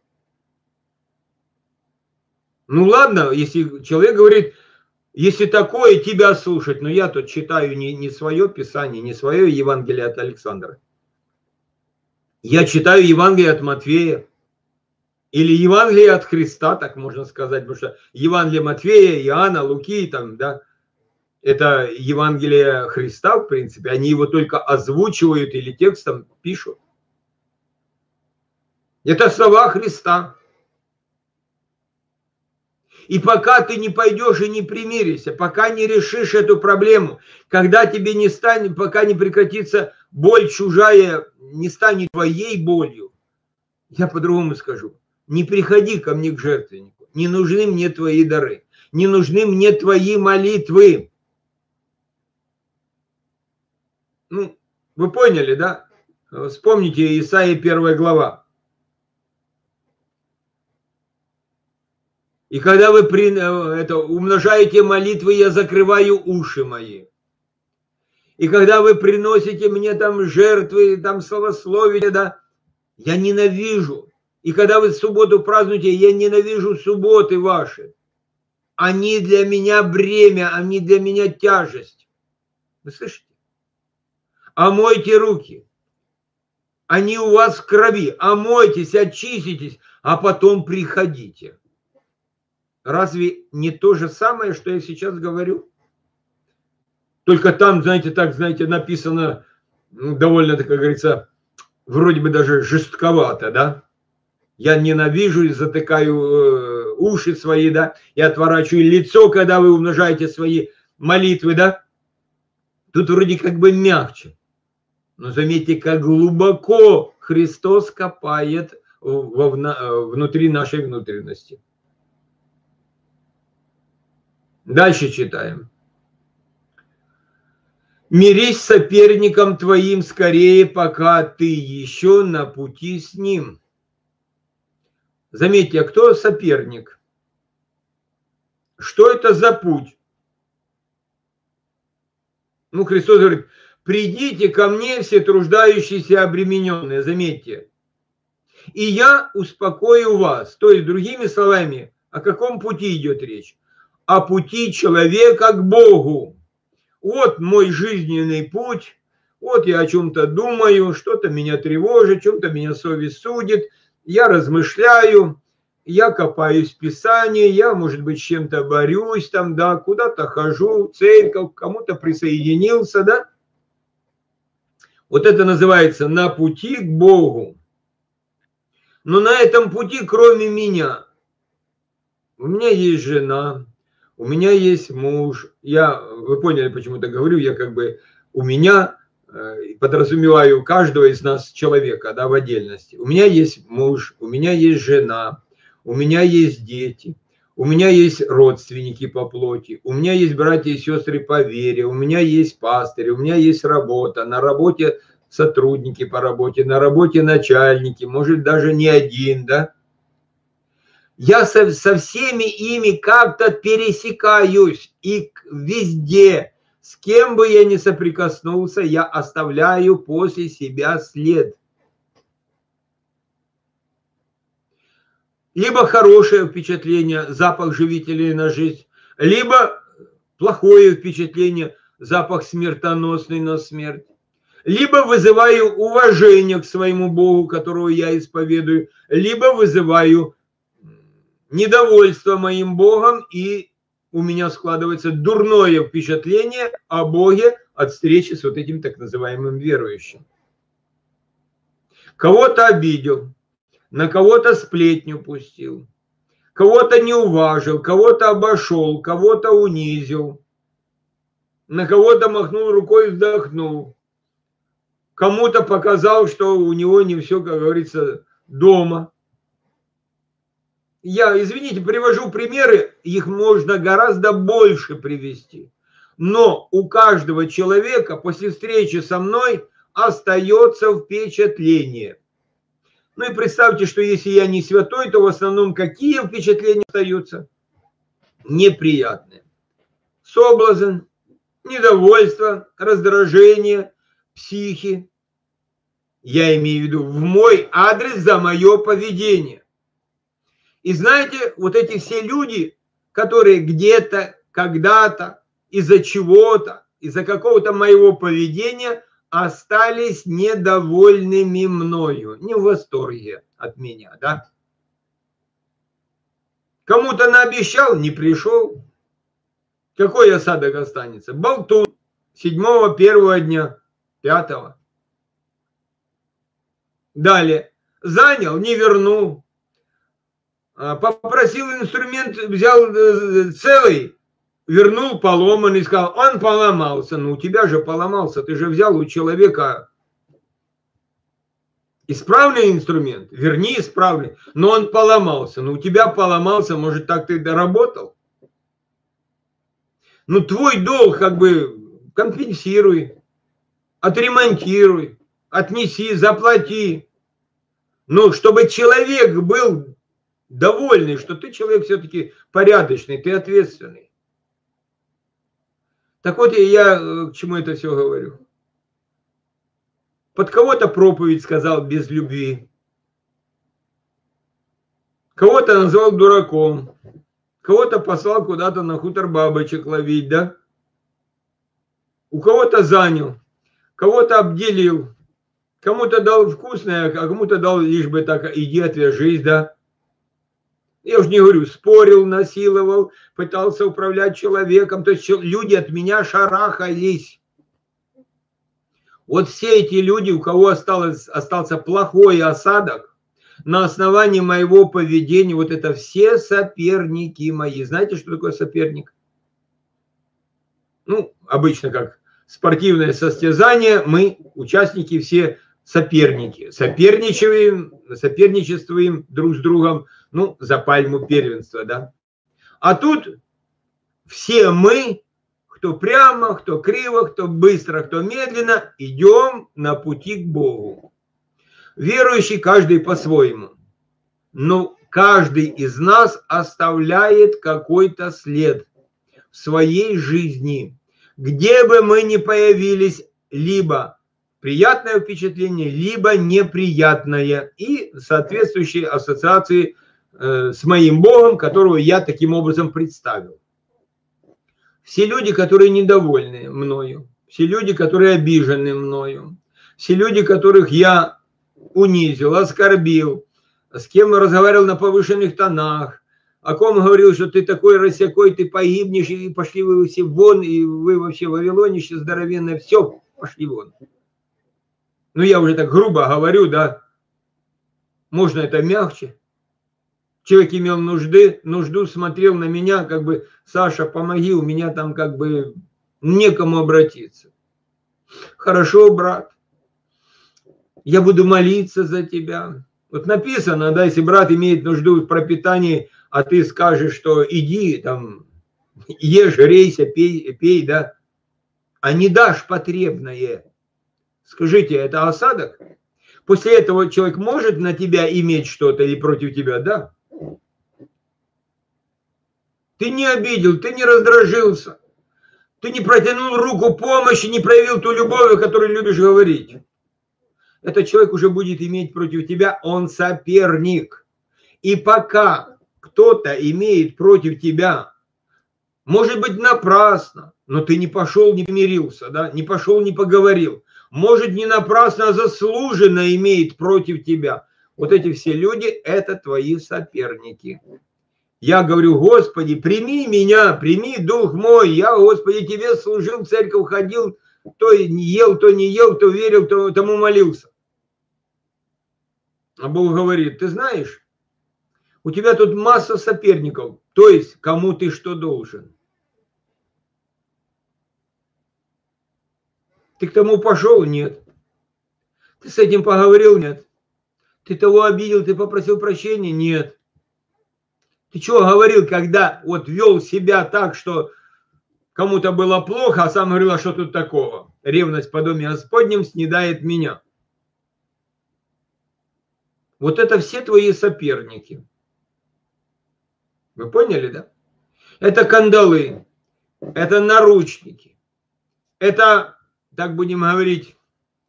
Ну, ладно, если человек говорит, если такое, тебя слушать. Но я тут читаю не, не свое Писание, не свое Евангелие от Александра. Я читаю Евангелие от Матфея. Или Евангелие от Христа, так можно сказать. Потому что Евангелие Матфея, Иоанна, Луки, там, да, это Евангелие Христа, в принципе. Они его только озвучивают или текстом пишут. Это слова Христа. И пока ты не пойдешь и не примиришься, пока не решишь эту проблему, когда тебе не станет, пока не прекратится боль чужая, не станет твоей болью, я по-другому скажу, не приходи ко мне к жертвеннику, не нужны мне твои дары, не нужны мне твои молитвы. Ну, вы поняли, да? Вспомните Исаия первая глава. И когда вы при, это, умножаете молитвы, я закрываю уши мои. И когда вы приносите мне там жертвы, там славословие, да, я ненавижу. И когда вы субботу празднуете, я ненавижу субботы ваши. Они для меня бремя, они для меня тяжесть. Вы слышите? Омойте руки. Они у вас в крови. Омойтесь, очиститесь, а потом приходите. Разве не то же самое, что я сейчас говорю? Только там, знаете, так, знаете, написано, ну, довольно, как говорится, вроде бы даже жестковато, да? Я ненавижу и затыкаю э, уши свои, да, и отворачиваю лицо, когда вы умножаете свои молитвы, да. Тут вроде как бы мягче. Но заметьте, как глубоко Христос копает во, внутри нашей внутренности. Дальше читаем. «Мирись с соперником твоим скорее, пока ты еще на пути с ним». Заметьте, а кто соперник? Что это за путь? Ну, Христос говорит, придите ко мне все труждающиеся и обремененные, заметьте, и я успокою вас. То есть, другими словами, о каком пути идет речь? О пути человека к Богу. Вот мой жизненный путь, вот я о чем-то думаю, что-то меня тревожит, чем-то меня совесть судит, я размышляю, я копаюсь в Писании, я, может быть, с чем-то борюсь, там, да, куда-то хожу, в церковь, к кому-то присоединился, да. Вот это называется «на пути к Богу». Но на этом пути, кроме меня, у меня есть жена, у меня есть муж. Я, вы поняли, почему так говорю, я как бы у меня, подразумеваю каждого из нас человека, да, в отдельности. У меня есть муж, у меня есть жена, у меня есть дети, у меня есть родственники по плоти, у меня есть братья и сестры по вере, у меня есть пастырь, у меня есть работа, на работе сотрудники по работе, на работе начальники, может даже не один, да. Я со, со всеми ими как-то пересекаюсь, и везде, с кем бы я ни соприкоснулся, я оставляю после себя след. Либо хорошее впечатление, запах живителей на жизнь, либо плохое впечатление, запах смертоносный на смерть. Либо вызываю уважение к своему Богу, которого я исповедую, либо вызываю недовольство моим Богом, и у меня складывается дурное впечатление о Боге от встречи с вот этим так называемым верующим. Кого-то обидел, на кого-то сплетню пустил, кого-то не уважил, кого-то обошел, кого-то унизил, на кого-то махнул рукой и вздохнул, кому-то показал, что у него не все, как говорится, дома. Я, извините, привожу примеры, их можно гораздо больше привести. Но у каждого человека после встречи со мной остается впечатление. Ну и представьте, что если я не святой, то в основном какие впечатления остаются? Неприятные. Соблазн, недовольство, раздражение, психи. Я имею в виду в мой адрес за мое поведение. И знаете, вот эти все люди, которые где-то, когда-то, из-за чего-то, из-за какого-то моего поведения остались недовольными мною, не в восторге от меня, да? Кому-то наобещал, не пришел. Какой осадок останется? Болтун. Седьмого первого дня, пятого. Далее. Занял, не вернул. Попросил инструмент, взял целый, вернул поломанный, сказал, он поломался. Ну, у тебя же поломался, ты же взял у человека исправный инструмент, верни исправный, но он поломался. Ну, у тебя поломался, может, так ты доработал? Ну, твой долг как бы компенсируй, отремонтируй, отнеси, заплати. Но чтобы человек был довольный, что ты человек все-таки порядочный, ты ответственный. Так вот, я к чему это все говорю. Под кого-то проповедь сказал без любви. Кого-то назвал дураком. Кого-то послал куда-то на хутор бабочек ловить, да? У кого-то занял. Кого-то обделил. Кому-то дал вкусное, а кому-то дал лишь бы так, иди отвяжись, да? Я уж не говорю, спорил, насиловал, пытался управлять человеком. То есть люди от меня шарахались. Вот все эти люди, у кого осталось, остался плохой осадок, на основании моего поведения, вот это все соперники мои. Знаете, что такое соперник? Ну, обычно как спортивное состязание, мы, участники, все соперники. Соперничаем, соперничествуем друг с другом, ну, за пальму первенства, да. А тут все мы, кто прямо, кто криво, кто быстро, кто медленно, идем на пути к Богу. Верующий каждый по-своему. Но каждый из нас оставляет какой-то след в своей жизни. Где бы мы ни появились, либо приятное впечатление, либо неприятное. И соответствующие ассоциации э, с моим Богом, которого я таким образом представил. Все люди, которые недовольны мною, все люди, которые обижены мною, все люди, которых я унизил, оскорбил, с кем разговаривал на повышенных тонах, о ком говорил, что ты такой рассякой, ты погибнешь, и пошли вы все вон, и вы вообще вавилонище здоровенное, все, пошли вон. Ну, я уже так грубо говорю, да, можно это мягче. Человек имел нужды, нужду, смотрел на меня, как бы, Саша, помоги, у меня там как бы некому обратиться. Хорошо, брат, я буду молиться за тебя. Вот написано, да, если брат имеет нужду в пропитании, а ты скажешь, что иди, там, ешь, грейся, пей, пей, да, а не дашь потребное. Скажите, это осадок? После этого человек может на тебя иметь что-то или против тебя, да? Ты не обидел, ты не раздражился, ты не протянул руку помощи, не проявил ту любовь, о которой любишь говорить. Этот человек уже будет иметь против тебя, он соперник. И пока кто-то имеет против тебя, может быть напрасно, но ты не пошел, не помирился, да? Не пошел, не поговорил. Может не напрасно, а заслуженно имеет против тебя. Вот эти все люди, это твои соперники. Я говорю, Господи, прими меня, прими дух мой. Я, Господи, тебе служил, в церковь ходил, то не ел, то не ел, то верил, то тому молился. А Бог говорит, ты знаешь, у тебя тут масса соперников, то есть кому ты что должен. Ты к тому пошел? Нет. Ты с этим поговорил? Нет. Ты того обидел, ты попросил прощения? Нет. Ты чего говорил, когда вот вел себя так, что кому-то было плохо, а сам говорил, а что тут такого? Ревность по доме Господнем снедает меня. Вот это все твои соперники. Вы поняли, да? Это кандалы, это наручники, это, так будем говорить,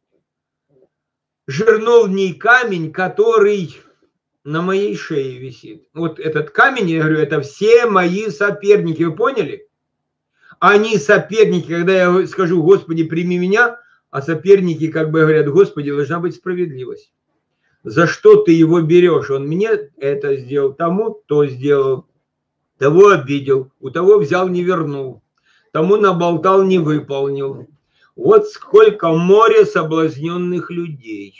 жерновный камень, который на моей шее висит. Вот этот камень, я говорю, это все мои соперники, вы поняли? Они соперники, когда я скажу, Господи, прими меня, а соперники как бы говорят, Господи, должна быть справедливость. За что ты его берешь? Он мне это сделал, тому то сделал, того обидел, у того взял, не вернул, тому наболтал, не выполнил. Вот сколько море соблазненных людей.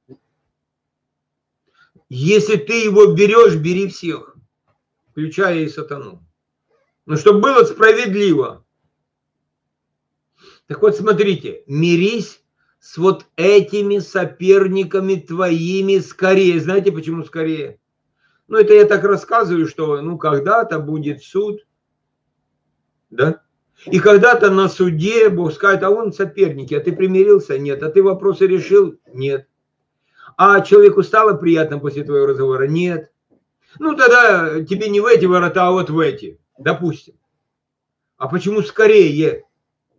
Если ты его берешь, бери всех, включая и сатану. Ну, чтобы было справедливо. Так вот, смотрите, мирись с вот этими соперниками твоими скорее. Знаете, почему скорее? Ну, это я так рассказываю, что, ну, когда-то будет суд, да? И когда-то на суде Бог скажет, а он соперники, а ты примирился? Нет. А ты вопросы решил? Нет. А человеку стало приятно после твоего разговора? Нет. Ну, тогда тебе не в эти ворота, а вот в эти, допустим. А почему скорее?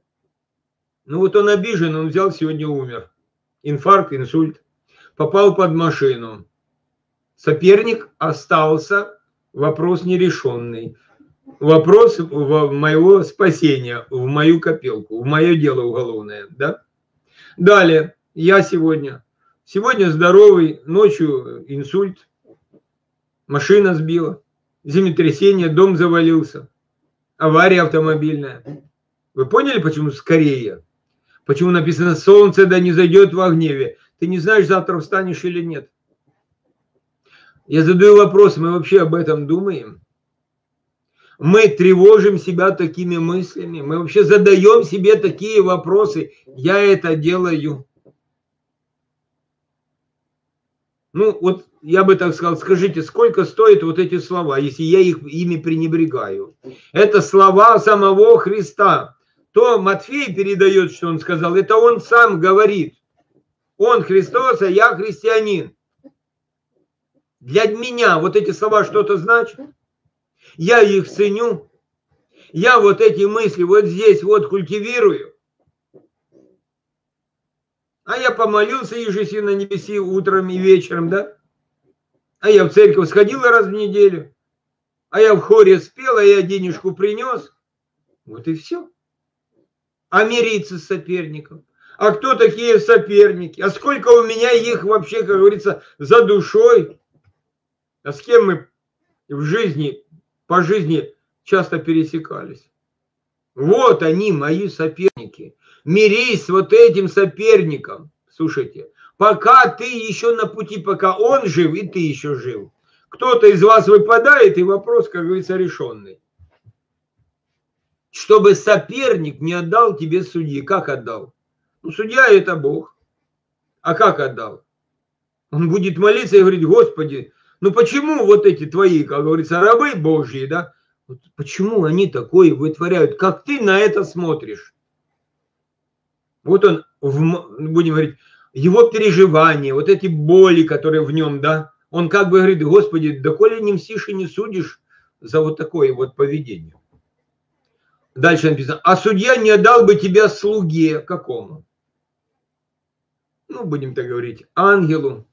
Ну вот он обижен, он взял, сегодня умер. Инфаркт, инсульт. Попал под машину. Соперник остался, вопрос нерешенный. Вопрос в моего спасения, в мою копилку, в мое дело уголовное. Да? Далее, я сегодня. Сегодня здоровый, ночью инсульт. Машина сбила. Землетрясение, дом завалился. Авария автомобильная. Вы поняли, почему скорее? Почему написано «Солнце да не зайдет во гневе»? Ты не знаешь, завтра встанешь или нет. Я задаю вопрос, мы вообще об этом думаем? Мы тревожим себя такими мыслями? Мы вообще задаем себе такие вопросы? Я это делаю. Ну, вот я бы так сказал, скажите, сколько стоят вот эти слова, если я их, ими пренебрегаю? Это слова самого Христа. То Матфей передает, что он сказал, это он сам говорит. Он Христос, а я христианин. Для меня вот эти слова что-то значат. Я их ценю. Я вот эти мысли вот здесь вот культивирую. А я помолился ежеси на небеси утром и вечером, да? А я в церковь сходил раз в неделю. А я в хоре спел, а я денежку принес. Вот и все. А мириться с соперником? А кто такие соперники? А сколько у меня их вообще, как говорится, за душой? А с кем мы в жизни, по жизни часто пересекались? Вот они, мои соперники. Мирись с вот этим соперником. Слушайте, пока ты еще на пути, пока он жив, и ты еще жив. Кто-то из вас выпадает, и вопрос, как говорится, решенный. Чтобы соперник не отдал тебе судьи. Как отдал? Ну, судья это Бог. А как отдал? Он будет молиться и говорить: Господи, ну почему вот эти твои, как говорится, рабы Божьи, да? Почему они такое вытворяют? Как ты на это смотришь? Вот он, будем говорить, его переживания, вот эти боли, которые в нем, да? Он как бы говорит: Господи, да коли не мстишь и не судишь за вот такое вот поведение. Дальше написано: а судья не отдал бы тебя слуге какому? Ну, будем так говорить, ангелу.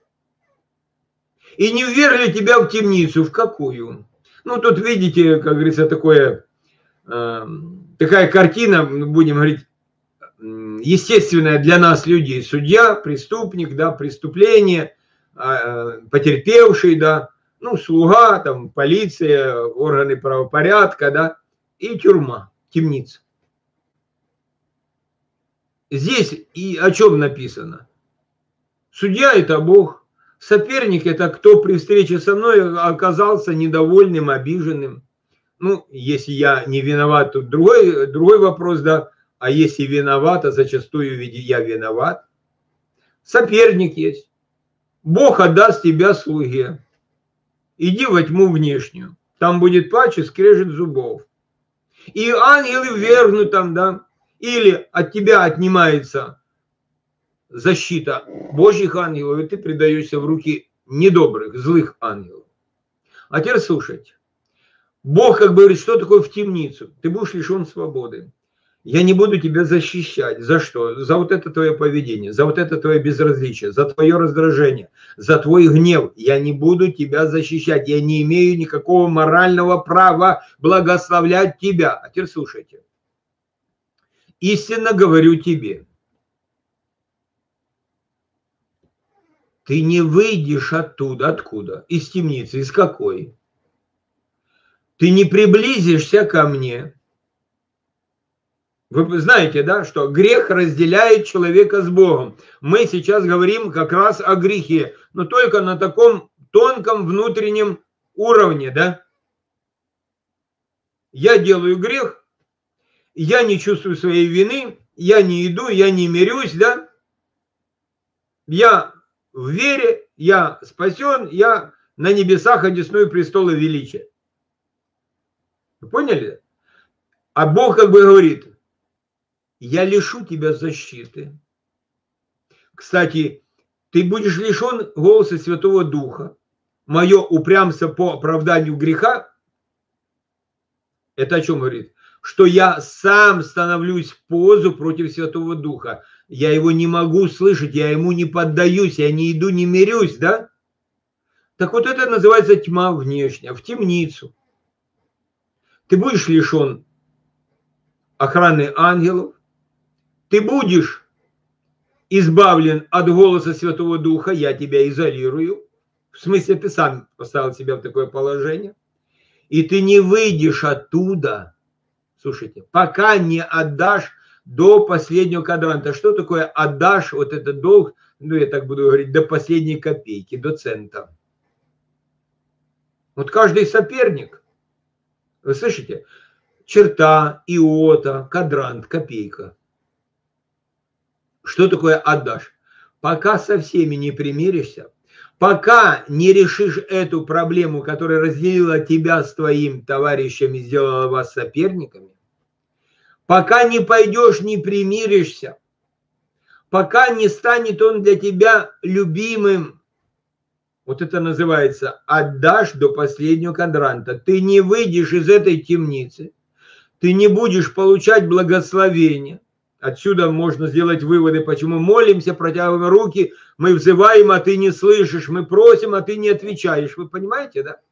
И не ввергли тебя в темницу. В какую? Ну, тут видите, как говорится, такое, э, такая картина, будем говорить, естественная для нас людей. Судья, преступник, да, преступление, э, потерпевший, да, ну, слуга, там, полиция, органы правопорядка, да, и тюрьма, темница. Здесь и о чем написано? Судья – это Бог. Соперник – это кто при встрече со мной оказался недовольным, обиженным. Ну, если я не виноват, тут другой, другой вопрос, да. А если виноват, а зачастую я виноват. Соперник есть. Бог отдаст тебя слуге. Иди во тьму внешнюю. Там будет плач и скрежет зубов. И ангелы ввергнут там, да. Или от тебя отнимается защита Божьих ангелов, и ты предаешься в руки недобрых, злых ангелов. А теперь слушайте. Бог как бы говорит, что такое в темницу? Ты будешь лишен свободы. Я не буду тебя защищать. За что? За вот это твое поведение, за вот это твое безразличие, за твое раздражение, за твой гнев. Я не буду тебя защищать. Я не имею никакого морального права благословлять тебя. А теперь слушайте. Истинно говорю тебе, ты не выйдешь оттуда. Откуда? Из темницы. Из какой? Ты не приблизишься ко мне. Вы знаете, да, что грех разделяет человека с Богом. Мы сейчас говорим как раз о грехе, но только на таком тонком внутреннем уровне, да. Я делаю грех, я не чувствую своей вины, я не иду, я не мирюсь, да. Я в вере, я спасен, я на небесах одесную престола величия. Вы поняли? А Бог как бы говорит: я лишу тебя защиты. Кстати, ты будешь лишен голоса Святого Духа. Мое упрямство по оправданию греха, это о чем говорит? что я сам становлюсь в позу против Святого Духа. Я его не могу слышать, я ему не поддаюсь, я не иду, не мирюсь, да? Так вот это называется тьма внешняя, в темницу. Ты будешь лишен охраны ангелов, ты будешь избавлен от голоса Святого Духа, я тебя изолирую. В смысле, ты сам поставил себя в такое положение. И ты не выйдешь оттуда, слушайте, пока не отдашь до последнего квадранта. Что такое отдашь, вот этот долг, ну я так буду говорить, до последней копейки, до цента. Вот каждый соперник, вы слышите, черта, иота, квадрант, копейка. Что такое отдашь? Пока со всеми не примиришься, пока не решишь эту проблему, которая разделила тебя с твоим товарищем и сделала вас соперниками, пока не пойдешь, не примиришься, пока не станет он для тебя любимым, вот это называется отдашь до последнего квадранта. Ты не выйдешь из этой темницы, ты не будешь получать благословения. Отсюда можно сделать выводы, почему молимся, протягиваем руки, мы взываем, а ты не слышишь, мы просим, а ты не отвечаешь. Вы понимаете, да?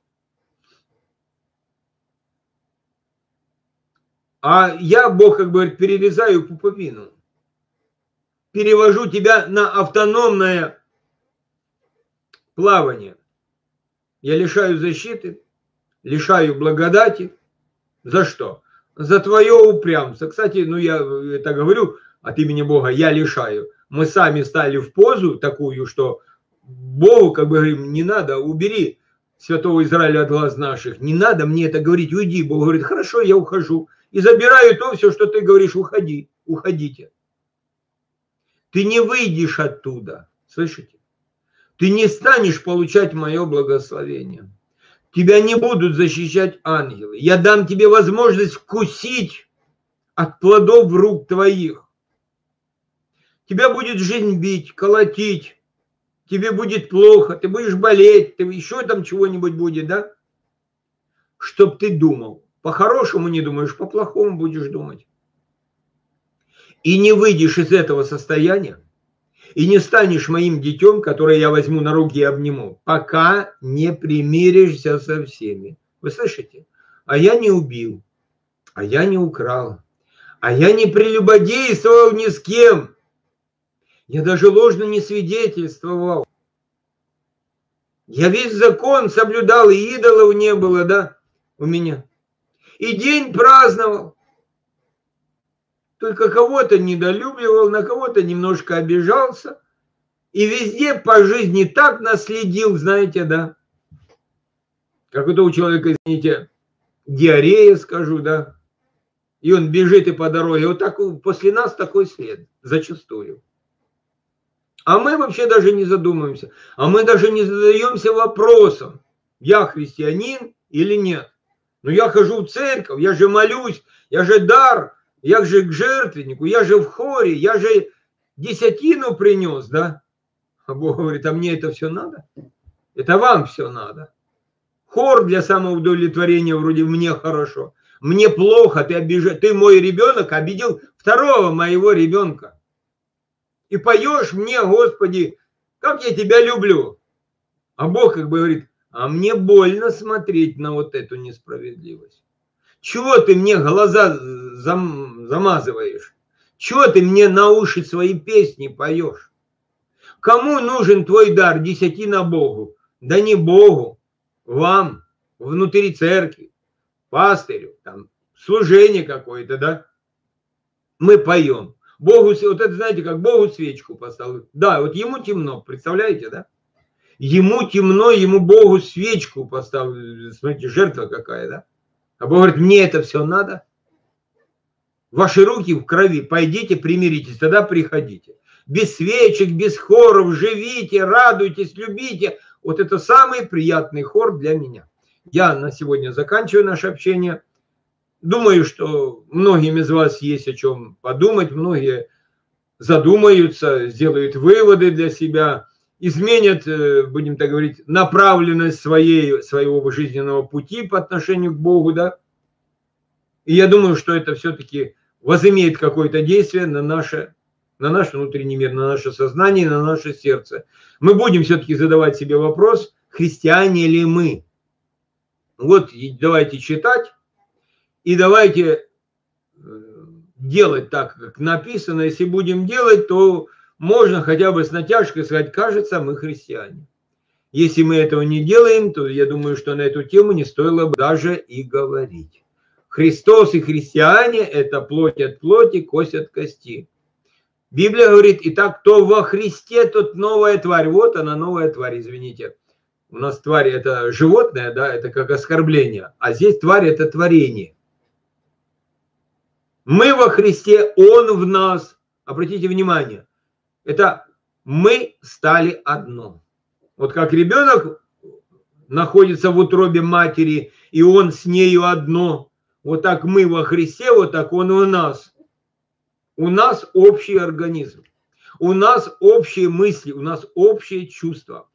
А я, Бог, как говорит, перерезаю пуповину. Перевожу тебя на автономное плавание. Я лишаю защиты, лишаю благодати. За что? За твое упрямство. Кстати, ну я это говорю от имени Бога, я лишаю. Мы сами стали в позу такую, что Богу, как бы говорим, не надо, убери святого Израиля от глаз наших. Не надо мне это говорить, уйди. Бог говорит, хорошо, я ухожу. И забираю то все, что ты говоришь, уходи, уходите. Ты не выйдешь оттуда, слышите? Ты не станешь получать мое благословение. Тебя не будут защищать ангелы. Я дам тебе возможность вкусить от плодов рук твоих. Тебя будет жизнь бить, колотить. Тебе будет плохо, ты будешь болеть, ты еще там чего-нибудь будет, да? Чтоб ты думал. По-хорошему не думаешь, по-плохому будешь думать. И не выйдешь из этого состояния, и не станешь моим детем, которое я возьму на руки и обниму, пока не примиришься со всеми. Вы слышите? А я не убил, а я не украл, а я не прелюбодействовал ни с кем. Я даже ложно не свидетельствовал. Я весь закон соблюдал, и идолов не было, да, у меня. И день праздновал. Только кого-то недолюбливал, на кого-то немножко обижался. И везде по жизни так наследил, знаете, да. Как это у человека, извините, диарея, скажу, да. И он бежит и по дороге. Вот так после нас такой след, зачастую. А мы вообще даже не задумываемся. А мы даже не задаемся вопросом, я христианин или нет. Но я хожу в церковь, я же молюсь, я же дар. Я же к жертвеннику, я же в хоре, я же десятину принес, да? А Бог говорит, а мне это все надо? Это вам все надо. Хор для самоудовлетворения вроде мне хорошо. Мне плохо, ты обижаешь, ты мой ребенок обидел второго моего ребенка. И поешь мне, Господи, как я тебя люблю. А Бог как бы говорит, а мне больно смотреть на вот эту несправедливость. Чего ты мне глаза зам, замазываешь? Чего ты мне на уши свои песни поешь? Кому нужен твой дар? Десятина Богу. Да не Богу, вам, внутри церкви, пастырю, там, служение какое-то, да? Мы поем. Богу, вот это знаете, как Богу свечку поставил. Да, вот ему темно, представляете, да? Ему темно, ему Богу свечку поставил. Смотрите, жертва какая, да? А Бог говорит, мне это все надо. Ваши руки в крови, пойдите, примиритесь, тогда приходите. Без свечек, без хоров, живите, радуйтесь, любите. Вот это самый приятный хор для меня. Я на сегодня заканчиваю наше общение. Думаю, что многим из вас есть о чем подумать, многие задумаются, сделают выводы для себя, изменят, будем так говорить, направленность своей, своего жизненного пути по отношению к Богу, да. И я думаю, что это все-таки возымеет какое-то действие на наше, на наш внутренний мир, на наше сознание, на наше сердце. Мы будем все-таки задавать себе вопрос, христиане ли мы. Вот давайте читать и давайте делать так, как написано. Если будем делать, то можно хотя бы с натяжкой сказать, кажется, мы христиане. Если мы этого не делаем, то я думаю, что на эту тему не стоило бы даже и говорить. Христос и христиане – это плоть от плоти, кость от кости. Библия говорит, итак, кто во Христе, тот новая тварь. Вот она, новая тварь, извините. У нас тварь – это животное, да, это как оскорбление. А здесь тварь – это творение. Мы во Христе, Он в нас. Обратите внимание, это мы стали одно. Вот как ребенок находится в утробе матери, и он с нею одно. Вот так мы во Христе, вот так Он в нас. У нас общий организм. У нас общие мысли, у нас общие чувства.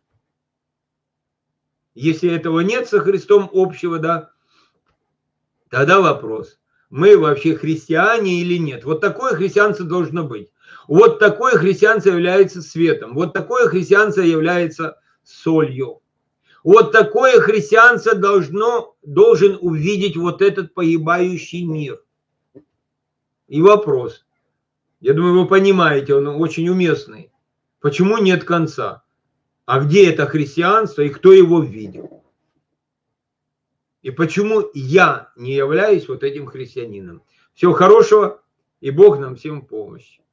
Если этого нет со Христом общего, да, тогда вопрос, мы вообще христиане или нет. Вот такое христианство должно быть. Вот такое христианство является светом. Вот такое христианство является солью. Вот такое христианство должно, должен увидеть вот этот погибающий мир. И вопрос, я думаю, вы понимаете, он очень уместный. Почему нет конца? А где это христианство и кто его видел? И почему я не являюсь вот этим христианином? Всего хорошего, и Бог нам всем помощь.